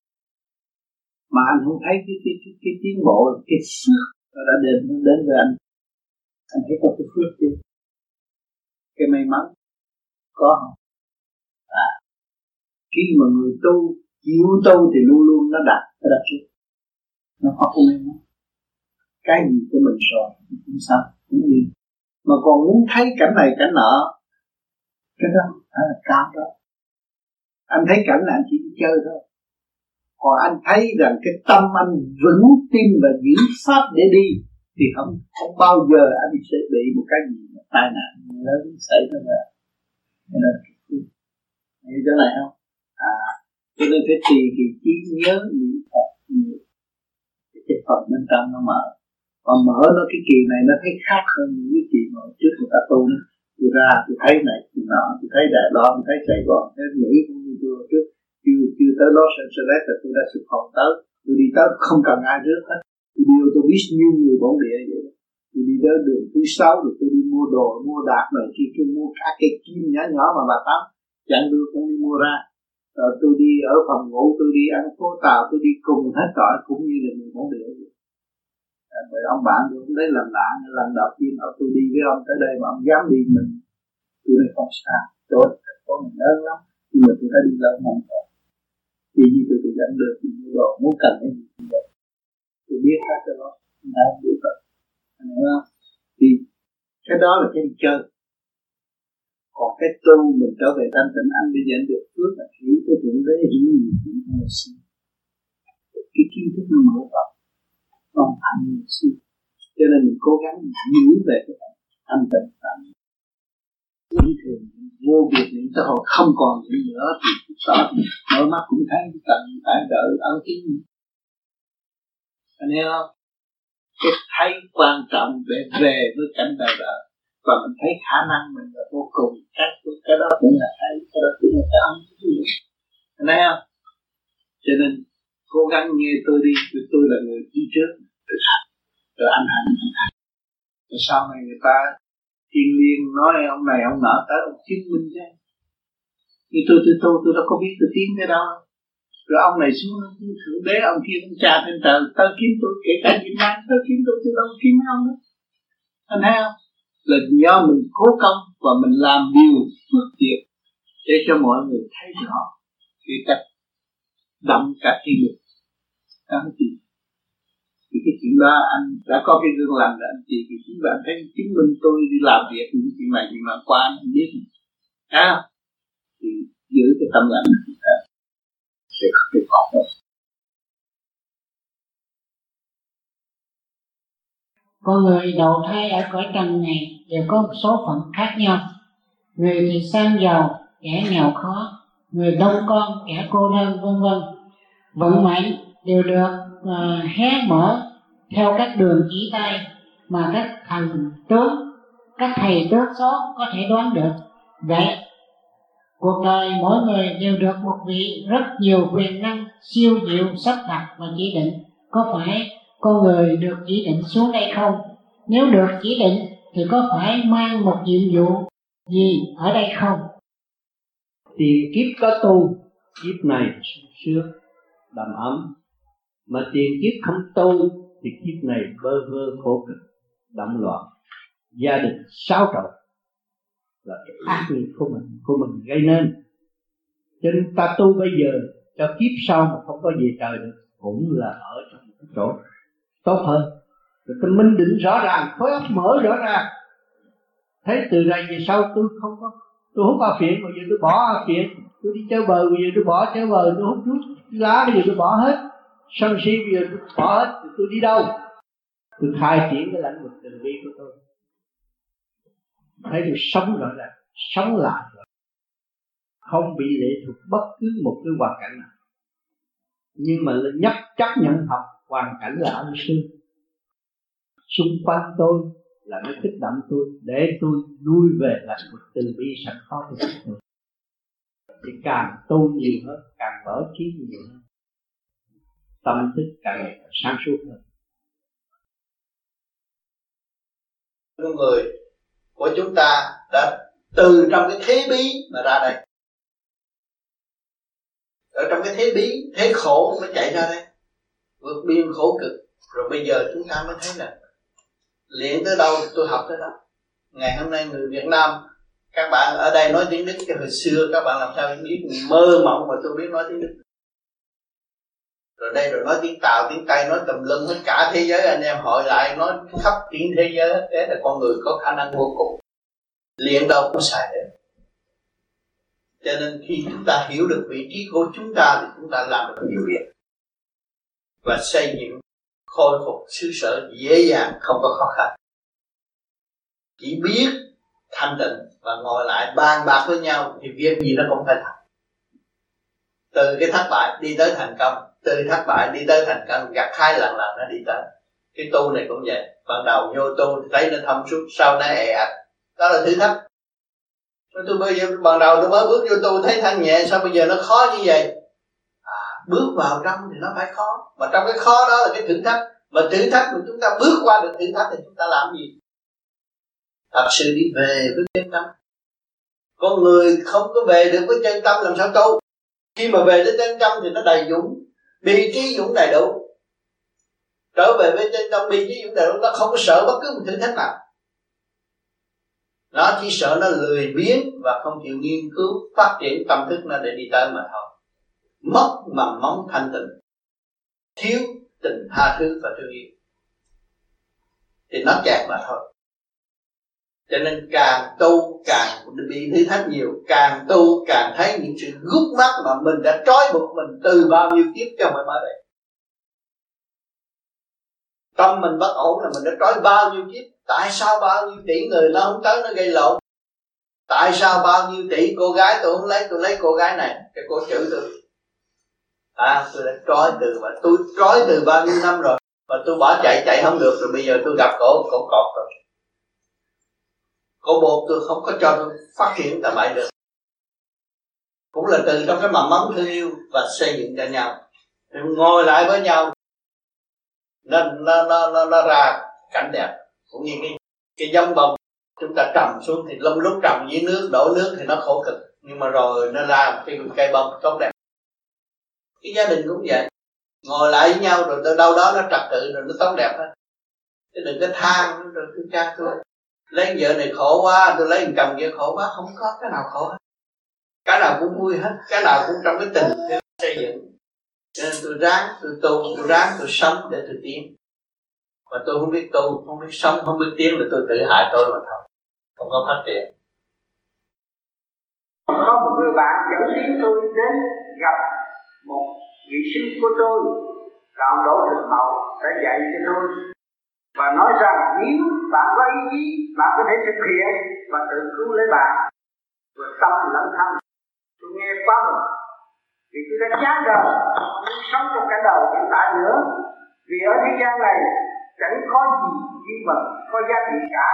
mà anh không thấy cái cái cái, cái tiến bộ, cái phước nó đã đến đến với anh. Anh thấy có cái phước chứ, cái may mắn có không? À, khi mà người tu chịu tu thì luôn luôn nó đạt nó đạt trước, nó có cái may mắn. Cái gì của mình rồi cũng sao cũng gì, mà còn muốn thấy cảnh này cảnh nọ, cái đó phải là cao đó. Anh thấy cảnh là anh chỉ đi chơi thôi. Còn anh thấy rằng cái tâm anh vững tin và giữ pháp để đi thì không không bao giờ anh sẽ bị một cái gì mà tai nạn lớn xảy ra. Cho nên hiểu chỗ này không? À, cho nên phải trì cái trí nhớ niệm Phật nhiều. Cái Phật bên trong nó mở, còn mở nó cái kỳ này nó thấy khác hơn những cái kỳ mà trước người ta tu nữa. Tôi ra tôi thấy này tôi nọ, tôi thấy Đài Loan, tôi thấy Sài Gòn, thấy Mỹ cũng như tôi trước. Chưa, chưa tới Los Angeles là tôi đã xuất hồn tới. Tôi đi tới không cần ai rước hết. Tôi đi tôi biết nhiều người bản địa vậy. Tôi đi tới đường thứ sáu rồi tôi đi mua đồ, mua đạc này kia, kia mua cả cây kim nhỏ nhỏ mà bà Tám chẳng đưa cũng đi mua ra. Rồi tôi đi ở phòng ngủ, tôi đi ăn phố tàu, tôi đi cùng hết trọi cũng như là người bản địa vậy. À, vậy ông bạn tôi cũng thấy làm lạ, lần đầu tiên tôi đi với ông tới đây mà ông dám đi mình. Tôi nói không sao, tôi có mình lớn lắm, nhưng mà tôi đã đi lâu không rồi. Vì gì tôi tự dẫn được thì mua đồ, muốn cần cái gì cũng được. Tôi biết hết cho nó, nó không biết rồi. Anh hiểu không? Thì cái đó là cái đi chơi. Còn cái tu mình trở về thanh tịnh, anh bây giờ anh được phước là hiểu cái chuyện đấy, hiểu nhiều chuyện hơn là xưa. Cái kiến thức nó mở rộng, còn thành nhiều xưa. Cho nên mình cố gắng hiểu về cái thanh tịnh tận. Bình thường vô việc những cái hồi không còn gì nữa thì đó mở mắt cũng thấy cần phải đợi ân tiếng. Anh hiểu không? Cái thấy quan trọng để về với cảnh đời đời và mình thấy khả năng mình là vô cùng, cái cái đó cũng là thấy, cái đó cũng là cái ân tiếng. Anh thấy không? Cho nên cố gắng nghe tôi đi, vì tôi là người đi trước thực hành, rồi anh hành anh hành. Rồi sau này người ta thiên liên nói ông này ông nọ tới ông chứng minh chứ. Như tôi tôi tôi tôi đâu có biết tôi tiến tới đâu. Rồi ông này xuống thượng đế ông kia ông cha trên trời tới kiếm tôi, kể cả Việt Nam tới kiếm tôi, tôi đâu kiếm ông đó. Anh thấy không? Là do mình cố công và mình làm điều phước thiện để cho mọi người thấy rõ cái cách động cả thiên địa. Các anh chị, thì cái chuyện đó anh đã có cái gương lành rồi anh chị, thì chúng bạn thấy chứng minh tôi đi làm việc những chuyện này chuyện nào qua anh biết à, thì giữ cái tâm lành để không được bỏ đâu. Con người đầu thai ở cõi trần này đều có một số phận khác nhau. Người thì sang giàu, kẻ nghèo khó, người đông con, kẻ cô đơn, vân vân. Vận mệnh đều được uh, hé mở theo các đường chỉ tay mà các thần tướng, các thầy tướng số có thể đoán được. Vậy cuộc đời mỗi người đều được một vị rất nhiều quyền năng siêu diệu sắp đặt và chỉ định. Có phải con người được chỉ định xuống đây không? Nếu được chỉ định thì có phải mang một nhiệm vụ gì ở đây không? Tiền kiếp có tu, kiếp này sung sướng, đầm ấm. Mà tiền kiếp không tu thì kiếp này bơ vơ khổ cực, động loạn, gia đình xáo trộn, là cái ác nghiệp của mình của mình gây nên. Cho nên ta tu bây giờ cho kiếp sau mà không có về trời được, cũng là ở trong một chỗ tốt hơn. Rồi ta minh định rõ ràng, khối óc mở rõ ràng, thấy từ đây về sau tôi không có, tôi hút bao phiện, bây giờ tôi bỏ phiện. Tôi đi chơi bờ, bây giờ tôi bỏ chơi bờ. Tôi hút thuốc lá, bây giờ tôi bỏ hết. Sân si bây giờ tôi bỏ hết. Thì tôi đi đâu? Tôi khai triển cái lãnh vực từ bi của tôi, thấy tôi sống rõ ràng, sống lại rồi, không bị lệ thuộc bất cứ một cái hoàn cảnh nào. Nhưng mà nhất chấp nhận học hoàn cảnh là ân sư. Xung quanh tôi là nó kích động tôi, để tôi lui về lãnh vực từ bi sẵn có của tôi. Thì càng tu nhiều hơn, càng mở trí nhiều hơn, tâm thức càng ngày càng sáng suốt hơn. Con người của chúng ta đã từ trong cái thế bí mà ra đây, ở trong cái thế bí, thế khổ mới chạy ra đây, vượt biên khổ cực. Rồi bây giờ chúng ta mới thấy là luyện tới đâu tôi học tới đó. Ngày hôm nay người Việt Nam, các bạn ở đây nói tiếng Đức, cái hồi xưa các bạn làm sao biết, mơ mộng mà tôi biết nói tiếng Đức. Rồi đây rồi nói tiếng Tàu, tiếng Tây, nói tùm lum hết cả thế giới, anh em hội lại nói khắp tiếng thế giới hết. Thế là con người có khả năng vô cùng, luyện đâu cũng xài được. Cho nên khi chúng ta hiểu được vị trí của chúng ta thì chúng ta làm được nhiều việc và xây dựng khôi phục xứ sở dễ dàng, không có khó khăn. Chỉ biết thanh tịnh và ngồi lại bàn bạc với nhau thì việc gì nó cũng phải thành. Từ cái thất bại đi tới thành công, từ thất bại đi tới thành công, gặt hai lần lần nó đi tới. Cái tu này cũng vậy, ban đầu vô tu thì thấy nó thông suốt, sau nó è ạch, đó là thử thách. Tôi bây giờ ban đầu tôi mới bước vô tu thấy thanh nhẹ, sao bây giờ nó khó như vậy? À, bước vào trong thì nó phải khó, mà trong cái khó đó là cái thử thách. Mà thử thách mà chúng ta bước qua được thử thách thì chúng ta làm gì? Thật sự đi về với chân tâm. Con người không có về được với chân tâm làm sao tu? Khi mà về tới chân tâm thì nó đầy dũng, bi trí dũng đầy đủ. Trở về với chân tâm bi trí dũng đầy đủ, nó không có sợ bất cứ một thử thách nào. Nó chỉ sợ nó lười biếng và không chịu nghiên cứu phát triển tâm thức nó để đi tới mà thôi. Mất mầm móng thanh tịnh, thiếu tình tha thứ và thương yêu thì nó kẹt mà thôi. Cho nên càng tu càng bị thử thách nhiều, càng tu càng thấy những sự gút mắt mà mình đã trói buộc mình từ bao nhiêu kiếp cho mới mới đây. Tâm mình bất ổn là mình đã trói bao nhiêu kiếp. Tại sao bao nhiêu tỷ người nó không tới nó gây lộn? Tại sao bao nhiêu tỷ cô gái tôi không lấy, tôi lấy cô gái này, cái cô chữ tôi. À, tôi đã trói từ và tôi trói từ bao nhiêu năm rồi, và tôi bỏ chạy chạy không được, rồi bây giờ tôi gặp cổ cổ cọp rồi. Cổ buộc tôi không có cho tôi phát triển tầm bậy được. Cũng là từ trong cái mầm móng thương yêu và xây dựng cho nhau, thì ngồi lại với nhau, nó nó nó nó, nó ra cảnh đẹp. Cũng như cái cái giống bông chúng ta trồng xuống thì lâm lúc trồng dưới nước, đổ nước thì nó khổ cực, nhưng mà rồi nó ra cái cây bông tốt đẹp. Cái gia đình cũng vậy, ngồi lại với nhau rồi từ đâu đó nó trật tự rồi nó tốt đẹp hết. Chứ đừng có than rồi cứ cha tôi lấy vợ này khổ quá, tôi lấy chồng kia khổ quá, không có cái nào khổ hết. Cái nào cũng vui hết, cái nào cũng trong cái tình xây dựng. Cho nên tôi ráng, tôi tu, tôi ráng, tôi sống để tôi tiến. Mà tôi không biết tu, không biết sống, không biết tiến là tôi tự hại tôi mà thôi. Không có phát triển. Có một người bạn dẫn tiến tôi đến gặp một vị sư của tôi, đạo Đỗ Thực Mậu, đã dạy cho tôi và nói rằng nếu bạn có ý chí, bạn có thể thực hiện và tự cứu lấy bạn và tâm lẫn thân. Tôi nghe quá mừng vì tôi đã chán đời, không sống trong cảnh đời hiện tại nữa. Vì ở thế gian này chẳng có gì duy vật có giá trị cả.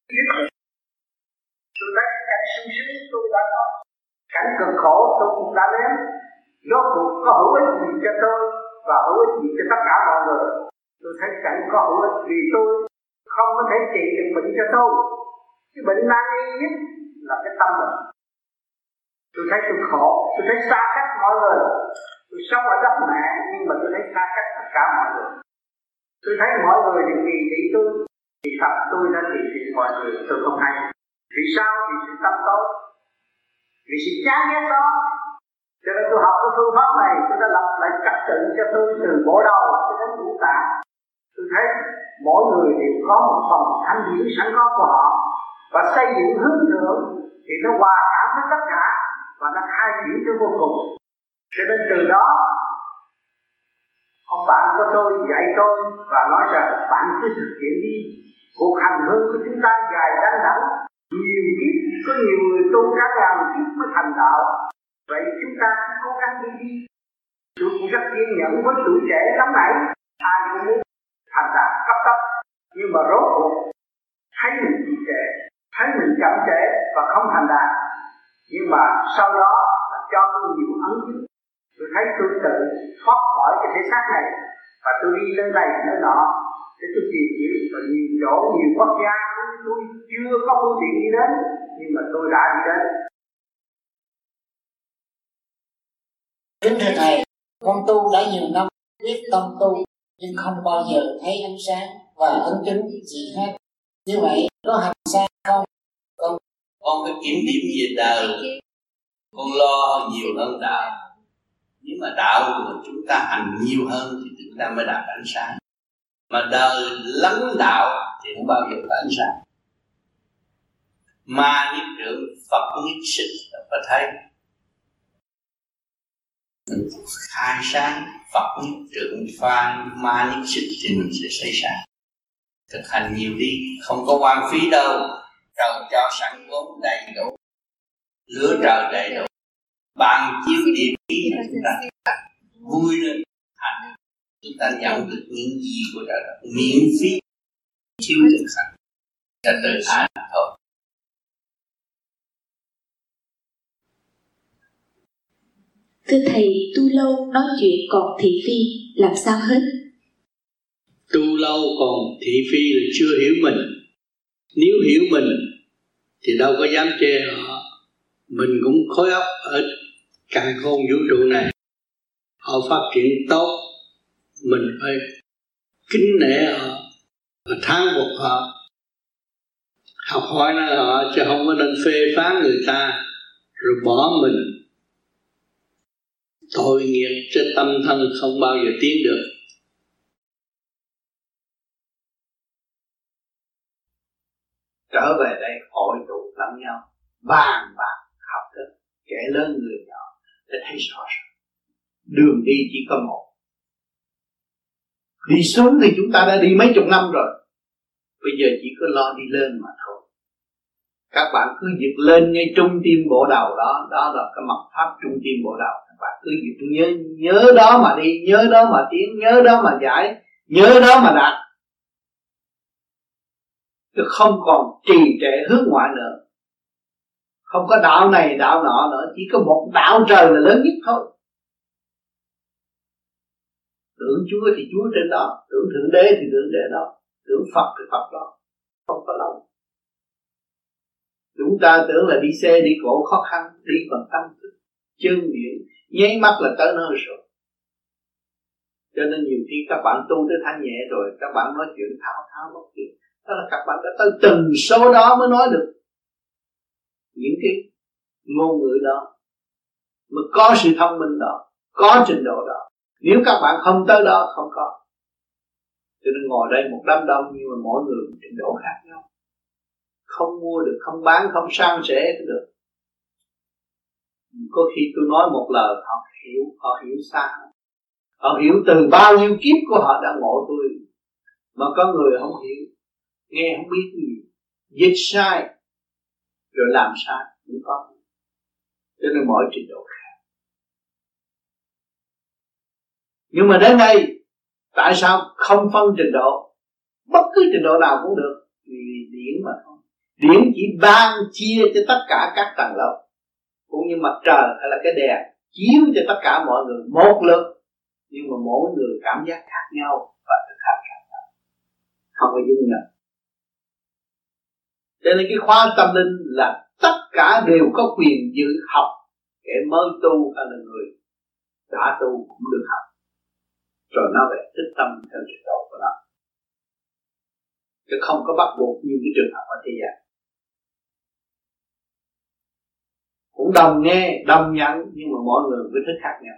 Tôi thấy cảnh sung sướng tôi đã nói, cảnh cực khổ tôi cũng đã đến. Rốt cuộc có hữu ích gì cho tôi và hữu ích gì cho tất cả mọi người. Tôi thấy chẳng có hữu ích vì tôi không có thể trị được bệnh cho tôi. Cái bệnh nan y nhất là cái tâm mình. Tôi thấy tôi khổ, tôi thấy xa cách mọi người. Tôi sống ở đất mẹ nhưng mà tôi thấy xa cách tất cả mọi người. Tôi thấy mọi người đều kỳ thị tôi, thì thật tôi đã kỳ thị mọi người, tôi không hay. Vì sao? Vì sự tâm tối, vì sự chán ghét đó. Cho nên tôi học cái phương pháp này, tôi đã lập lại trật tự cho tôi từ bộ đầu cho đến ngũ tạng. Tôi thấy mỗi người đều có một phần thanh điển sẵn có của họ và xây dựng hướng thượng thì nó hòa cảm với tất cả và nó khai triển cho vô cùng. Cho nên từ đó ông bạn của tôi dạy tôi và nói rằng bạn cứ thực hiện đi. Cuộc hành hương của chúng ta dài đăng đẳng, nhiều kiếp, có nhiều người tu cả ngàn kiếp mới thành đạo. Vậy chúng ta cứ cố gắng đi đi. Tôi cũng rất kiên nhẫn với tuổi trẻ lắm nãy. Ai cũng muốn thành đạt cấp tốc, nhưng mà rốt cuộc thấy mình trì trệ, thấy mình chậm trễ và không thành đạt. Nhưng mà sau đó là cho tôi nhiều ấn chứng. Tôi thấy tôi tự thoát khỏi cái thể xác này và tôi đi lên đây nơi nọ để tôi tìm hiểu và nhiều chỗ, nhiều quốc gia tôi chưa có phương tiện đi đến nhưng mà tôi đã đi đến. Kính thưa Thầy, con tu đã nhiều năm biết tâm tu nhưng không bao giờ thấy ánh sáng và ấn chứng gì hết. Như vậy có hành sai không? Con, con phải kiểm điểm về đời, con lo nhiều hơn đạo. Nếu mà đạo của chúng ta hành nhiều hơn thì chúng ta mới đạt ánh sáng. Mà đời lắng đạo thì không bao giờ có ánh sáng. Ma nhất trưởng, Phật nhất sinh là phải thấy. Mình khai sáng, Phật nhất trưởng, pha ma nhất sinh thì mình sẽ xảy sáng. Thực hành nhiều đi, không có hoang phí đâu. Trời cho sẵn vốn đầy đủ, lửa trời đầy đủ, ban chiếu địa khí là chúng ta vui lên hành. Chúng ta nhận được những gì của trời đất miễn phí, chiếu thực hành cho tự hại thôi. Thưa Thầy, tu lâu nói chuyện còn thị phi, làm sao hết? Tu lâu còn thị phi là chưa hiểu mình. Nếu hiểu mình thì đâu có dám chê họ. Mình cũng khối óc ở càn khôn vũ trụ này, họ phát triển tốt, mình phải kính nể họ và thán phục họ, học hỏi nơi họ, chứ không có nên phê phán người ta rồi bỏ mình. Tội nghiệp cho tâm thân không bao giờ tiến được. Trở về đây hội tụ lẫn nhau, bàn bạc học thức, kẻ lớn người nhỏ để thấy rõ ràng. Đường đi chỉ có một. Đi xuống thì chúng ta đã đi mấy chục năm rồi, bây giờ chỉ có lo đi lên mà thôi. Các bạn cứ việc lên ngay trung tim bộ đầu đó, đó là cái mật pháp trung tim bộ đầu. Các bạn cứ việc nhớ nhớ đó mà đi, nhớ đó mà tiến, nhớ đó mà giải, nhớ đó mà đạt. Chứ không còn trì trệ hướng ngoại nữa. Không có đạo này đạo nọ nữa, chỉ có một đạo trời là lớn nhất thôi. Tưởng Chúa thì Chúa trên đó, tưởng Thượng Đế thì Thượng Đế đó, tưởng Phật thì Phật đó. Không có lâu. Chúng ta tưởng là đi xe đi cổ khó khăn, đi bằng tâm thức, chân miệng, nháy mắt là tới nơi rồi. Cho nên nhiều khi các bạn tu tới thanh nhẹ rồi, các bạn nói chuyện thao thao bất tuyệt. Đó là các bạn đã tới từng số đó mới nói được những cái ngôn ngữ đó, mới có sự thông minh đó, có trình độ đó. Nếu các bạn không tới đó không có. Cho nên ngồi đây một đám đông nhưng mà mỗi người một trình độ khác nhau. Không mua được, không bán, không sang sẻ được. Có khi tôi nói một lời họ hiểu, họ hiểu xa. Họ hiểu từ bao nhiêu kiếp của họ đã ngộ tôi. Mà có người không hiểu, nghe không biết gì, dịch sai rồi làm sai cũng có. Cho nên mỗi trình độ khác. Nhưng mà đến đây tại sao không phân trình độ? Bất cứ trình độ nào cũng được. Vì điển mà thôi. Điển chỉ ban chia cho tất cả các tầng lớp, cũng như mặt trời hay là cái đèn chiếu cho tất cả mọi người một lượt, nhưng mà mỗi người cảm giác khác nhau và thực hành khác nhau, không có dung nhập. Cho nên cái khóa tâm linh là tất cả đều có quyền dự học, kẻ mới tu hay là người đã tu cũng được học, rồi nó phải thích tâm theo trình độ của nó, chứ không có bắt buộc như cái trường hợp ở thế gian. Cũng đồng nghe, đồng nhận, nhưng mà mọi người với thích khác nhau.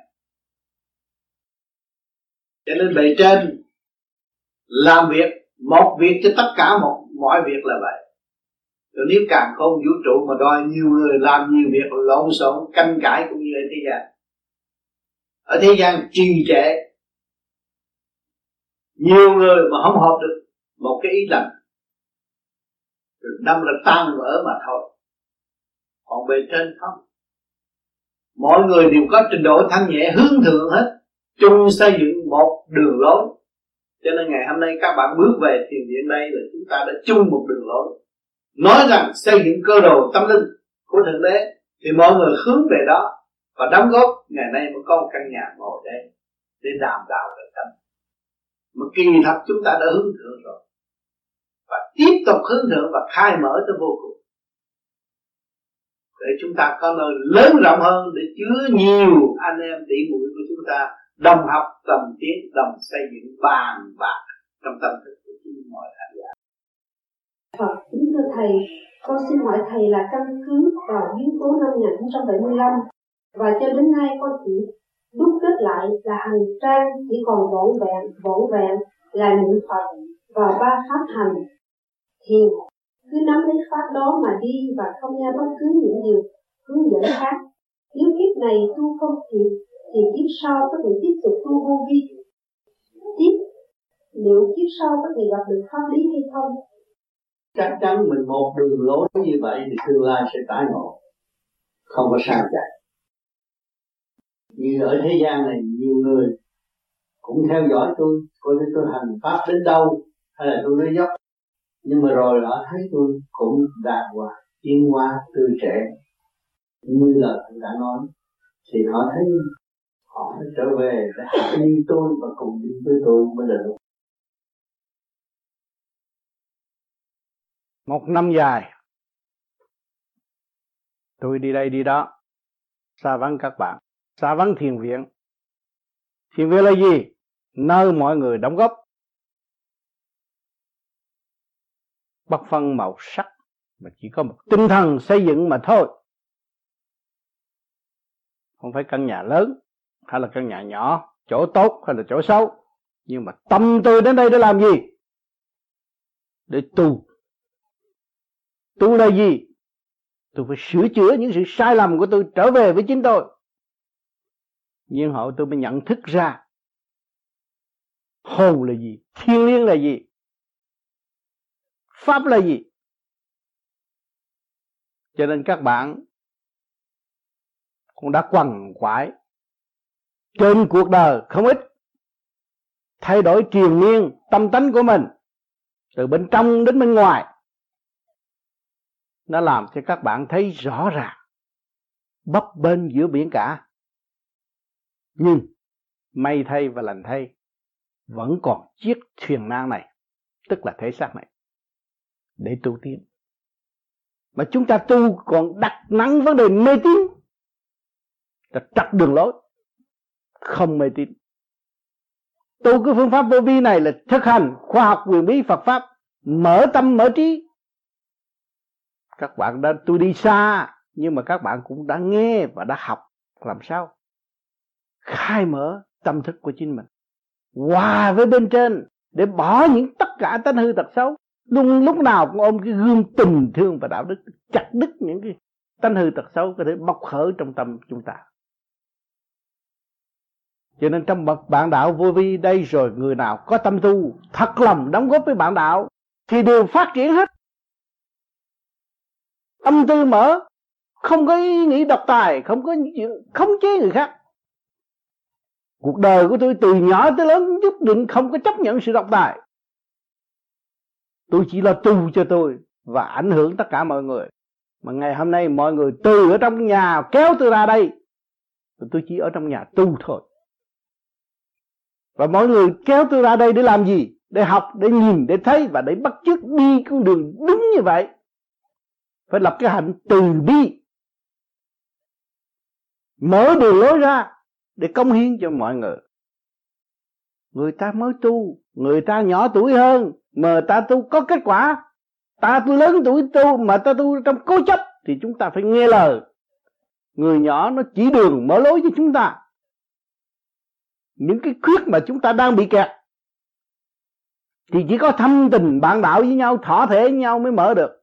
Cho nên bề trên làm việc, một việc cho tất cả một mọi việc là vậy. Rồi nếu càng không vũ trụ mà đòi nhiều người làm nhiều việc lộn xộn, canh cãi cũng như ở thế gian. Ở thế gian trì trệ, nhiều người mà không hợp được một cái ý lành, rồi đâm ra tan vỡ mà thôi. Còn bề trên không, mọi người đều có trình độ thanh nhẹ hướng thượng hết, chung xây dựng một đường lối. Cho nên ngày hôm nay các bạn bước về thiền viện đây là chúng ta đã chung một đường lối, nói rằng xây dựng cơ đồ tâm linh của Thượng Đế, thì mọi người hướng về đó và đóng góp. Ngày nay mới có một căn nhà ngồi đây để đàm đạo về tâm. Mà kỳ thật chúng ta đã hướng thượng rồi, và tiếp tục hướng thượng và khai mở tới vô cùng, để chúng ta có nơi lớn rộng hơn để chứa nhiều anh em tỷ muội của chúng ta đồng học, đồng tiến, đồng xây dựng bàn bạc trong tâm thức của chúng mọi hành giả. Phật kính thưa thầy, con xin hỏi thầy là căn cứ vào biến cố năm một nghìn chín trăm bảy mươi lăm và cho đến nay con chỉ đúc kết lại là hành trang chỉ còn vỏn vẹn, vỏn vẹn là niệm Phật và ba pháp hành thiền. Cứ nắm lấy pháp đó mà đi và không nghe bất cứ những điều hướng dẫn khác. Nếu kiếp này tu không kịp thì kiếp sau có thể tiếp tục tu vô vi. Tiếp, liệu kiếp sau có thể gặp được pháp lý hay không? Chắc chắn mình một đường lối như vậy thì tương lai sẽ tái ngộ, không có sao chạy. Như ở thế gian này nhiều người cũng theo dõi tôi, coi như tôi hành pháp đến đâu hay là tôi nói dốc, nhưng mà rồi họ thấy tôi cũng đạt hòa, tiến hóa, tươi trẻ như lời tôi đã nói, thì họ thấy họ phải trở về để học như tôi và cùng đi với tôi mới được. Một năm dài tôi đi đây đi đó, xa vắng các bạn, xa vắng thiền viện. Thiền viện là gì? Nơi mọi người đóng góp, bất phân màu sắc, mà chỉ có một tinh thần xây dựng mà thôi. Không phải căn nhà lớn hay là căn nhà nhỏ, chỗ tốt hay là chỗ xấu, nhưng mà tâm tôi đến đây để làm gì? Để tu. Tu là gì? Tôi phải sửa chữa những sự sai lầm của tôi, trở về với chính tôi. Nhưng hậu tôi mới nhận thức ra hồn là gì, thiên liêng là gì, pháp là gì. Cho nên các bạn cũng đã quằn quại trên cuộc đời không ít, thay đổi triền miên tâm tánh của mình từ bên trong đến bên ngoài. Nó làm cho các bạn thấy rõ ràng bấp bênh giữa biển cả. Nhưng may thay và lành thay, vẫn còn chiếc thuyền nan này, tức là thể xác này, để tu tiến. Mà chúng ta tu còn đặt nặng vấn đề mê tín, ta trật đường lối, không mê tín. Tu cái phương pháp vô vi này là thực hành khoa học quyền bí Phật pháp, mở tâm mở trí. Các bạn đã, tôi đi xa, nhưng mà các bạn cũng đã nghe và đã học làm sao khai mở tâm thức của chính mình, hòa với bên trên để bỏ những tất cả tánh hư tật xấu. Luôn lúc nào cũng ôm cái gương tình thương và đạo đức, chặt đứt những cái tánh hư tật xấu có thể bộc khởi trong tâm chúng ta. Cho nên trong bậc bạn đạo vô vi đây rồi, người nào có tâm tu thật lòng đóng góp với bạn đạo thì đều phát triển hết. Tâm tư mở, không có ý nghĩ độc tài, không có chuyện khống chế người khác. Cuộc đời của tôi từ nhỏ tới lớn nhất định không có chấp nhận sự độc tài. Tôi chỉ là tu cho tôi và ảnh hưởng tất cả mọi người. Mà ngày hôm nay mọi người từ ở trong nhà kéo tôi ra đây, tôi chỉ ở trong nhà tu thôi. Và mọi người kéo tôi ra đây để làm gì? Để học, để nhìn, để thấy và để bắt chước đi con đường đúng như vậy. Phải lập cái hạnh từ bi, mở đường lối ra để cống hiến cho mọi người. Người ta mới tu, người ta nhỏ tuổi hơn mà ta tu có kết quả. Ta tu lớn tuổi tu mà ta tu trong cố chấp thì chúng ta phải nghe lời. Người nhỏ nó chỉ đường mở lối cho chúng ta. Những cái khuyết mà chúng ta đang bị kẹt thì chỉ có thâm tình bạn đạo với nhau, thỏa thể với nhau mới mở được.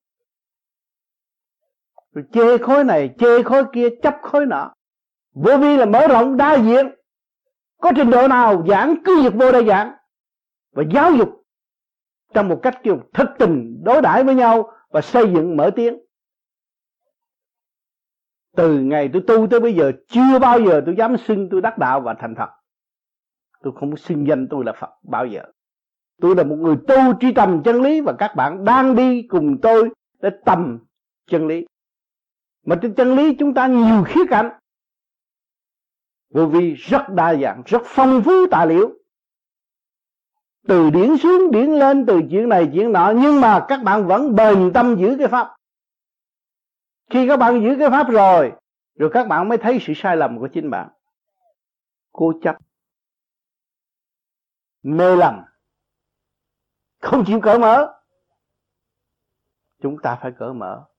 Rồi chê khối này, chê khối kia, chấp khối nọ. Vô vi là mở rộng đa diện. Có trình độ nào giảng cứ việc vô đây giảng. Và giáo dục trong một cách kiểu thực tình đối đãi với nhau và xây dựng mở tiếng. Từ ngày tôi tu tới bây giờ chưa bao giờ tôi dám xưng tôi đắc đạo và thành Phật. Tôi không xưng danh tôi là Phật bao giờ. Tôi là một người tu truy tầm chân lý và các bạn đang đi cùng tôi để tầm chân lý. Mà trên chân lý chúng ta nhiều khía cạnh. Vô vi rất đa dạng, rất phong phú tài liệu. Từ điển xuống điển lên, từ chuyện này chuyện nọ, nhưng mà các bạn vẫn bền tâm giữ cái pháp. Khi các bạn giữ cái pháp rồi, rồi các bạn mới thấy sự sai lầm của chính bạn. Cố chấp, mê lầm, không chịu cởi mở. Chúng ta phải cởi mở.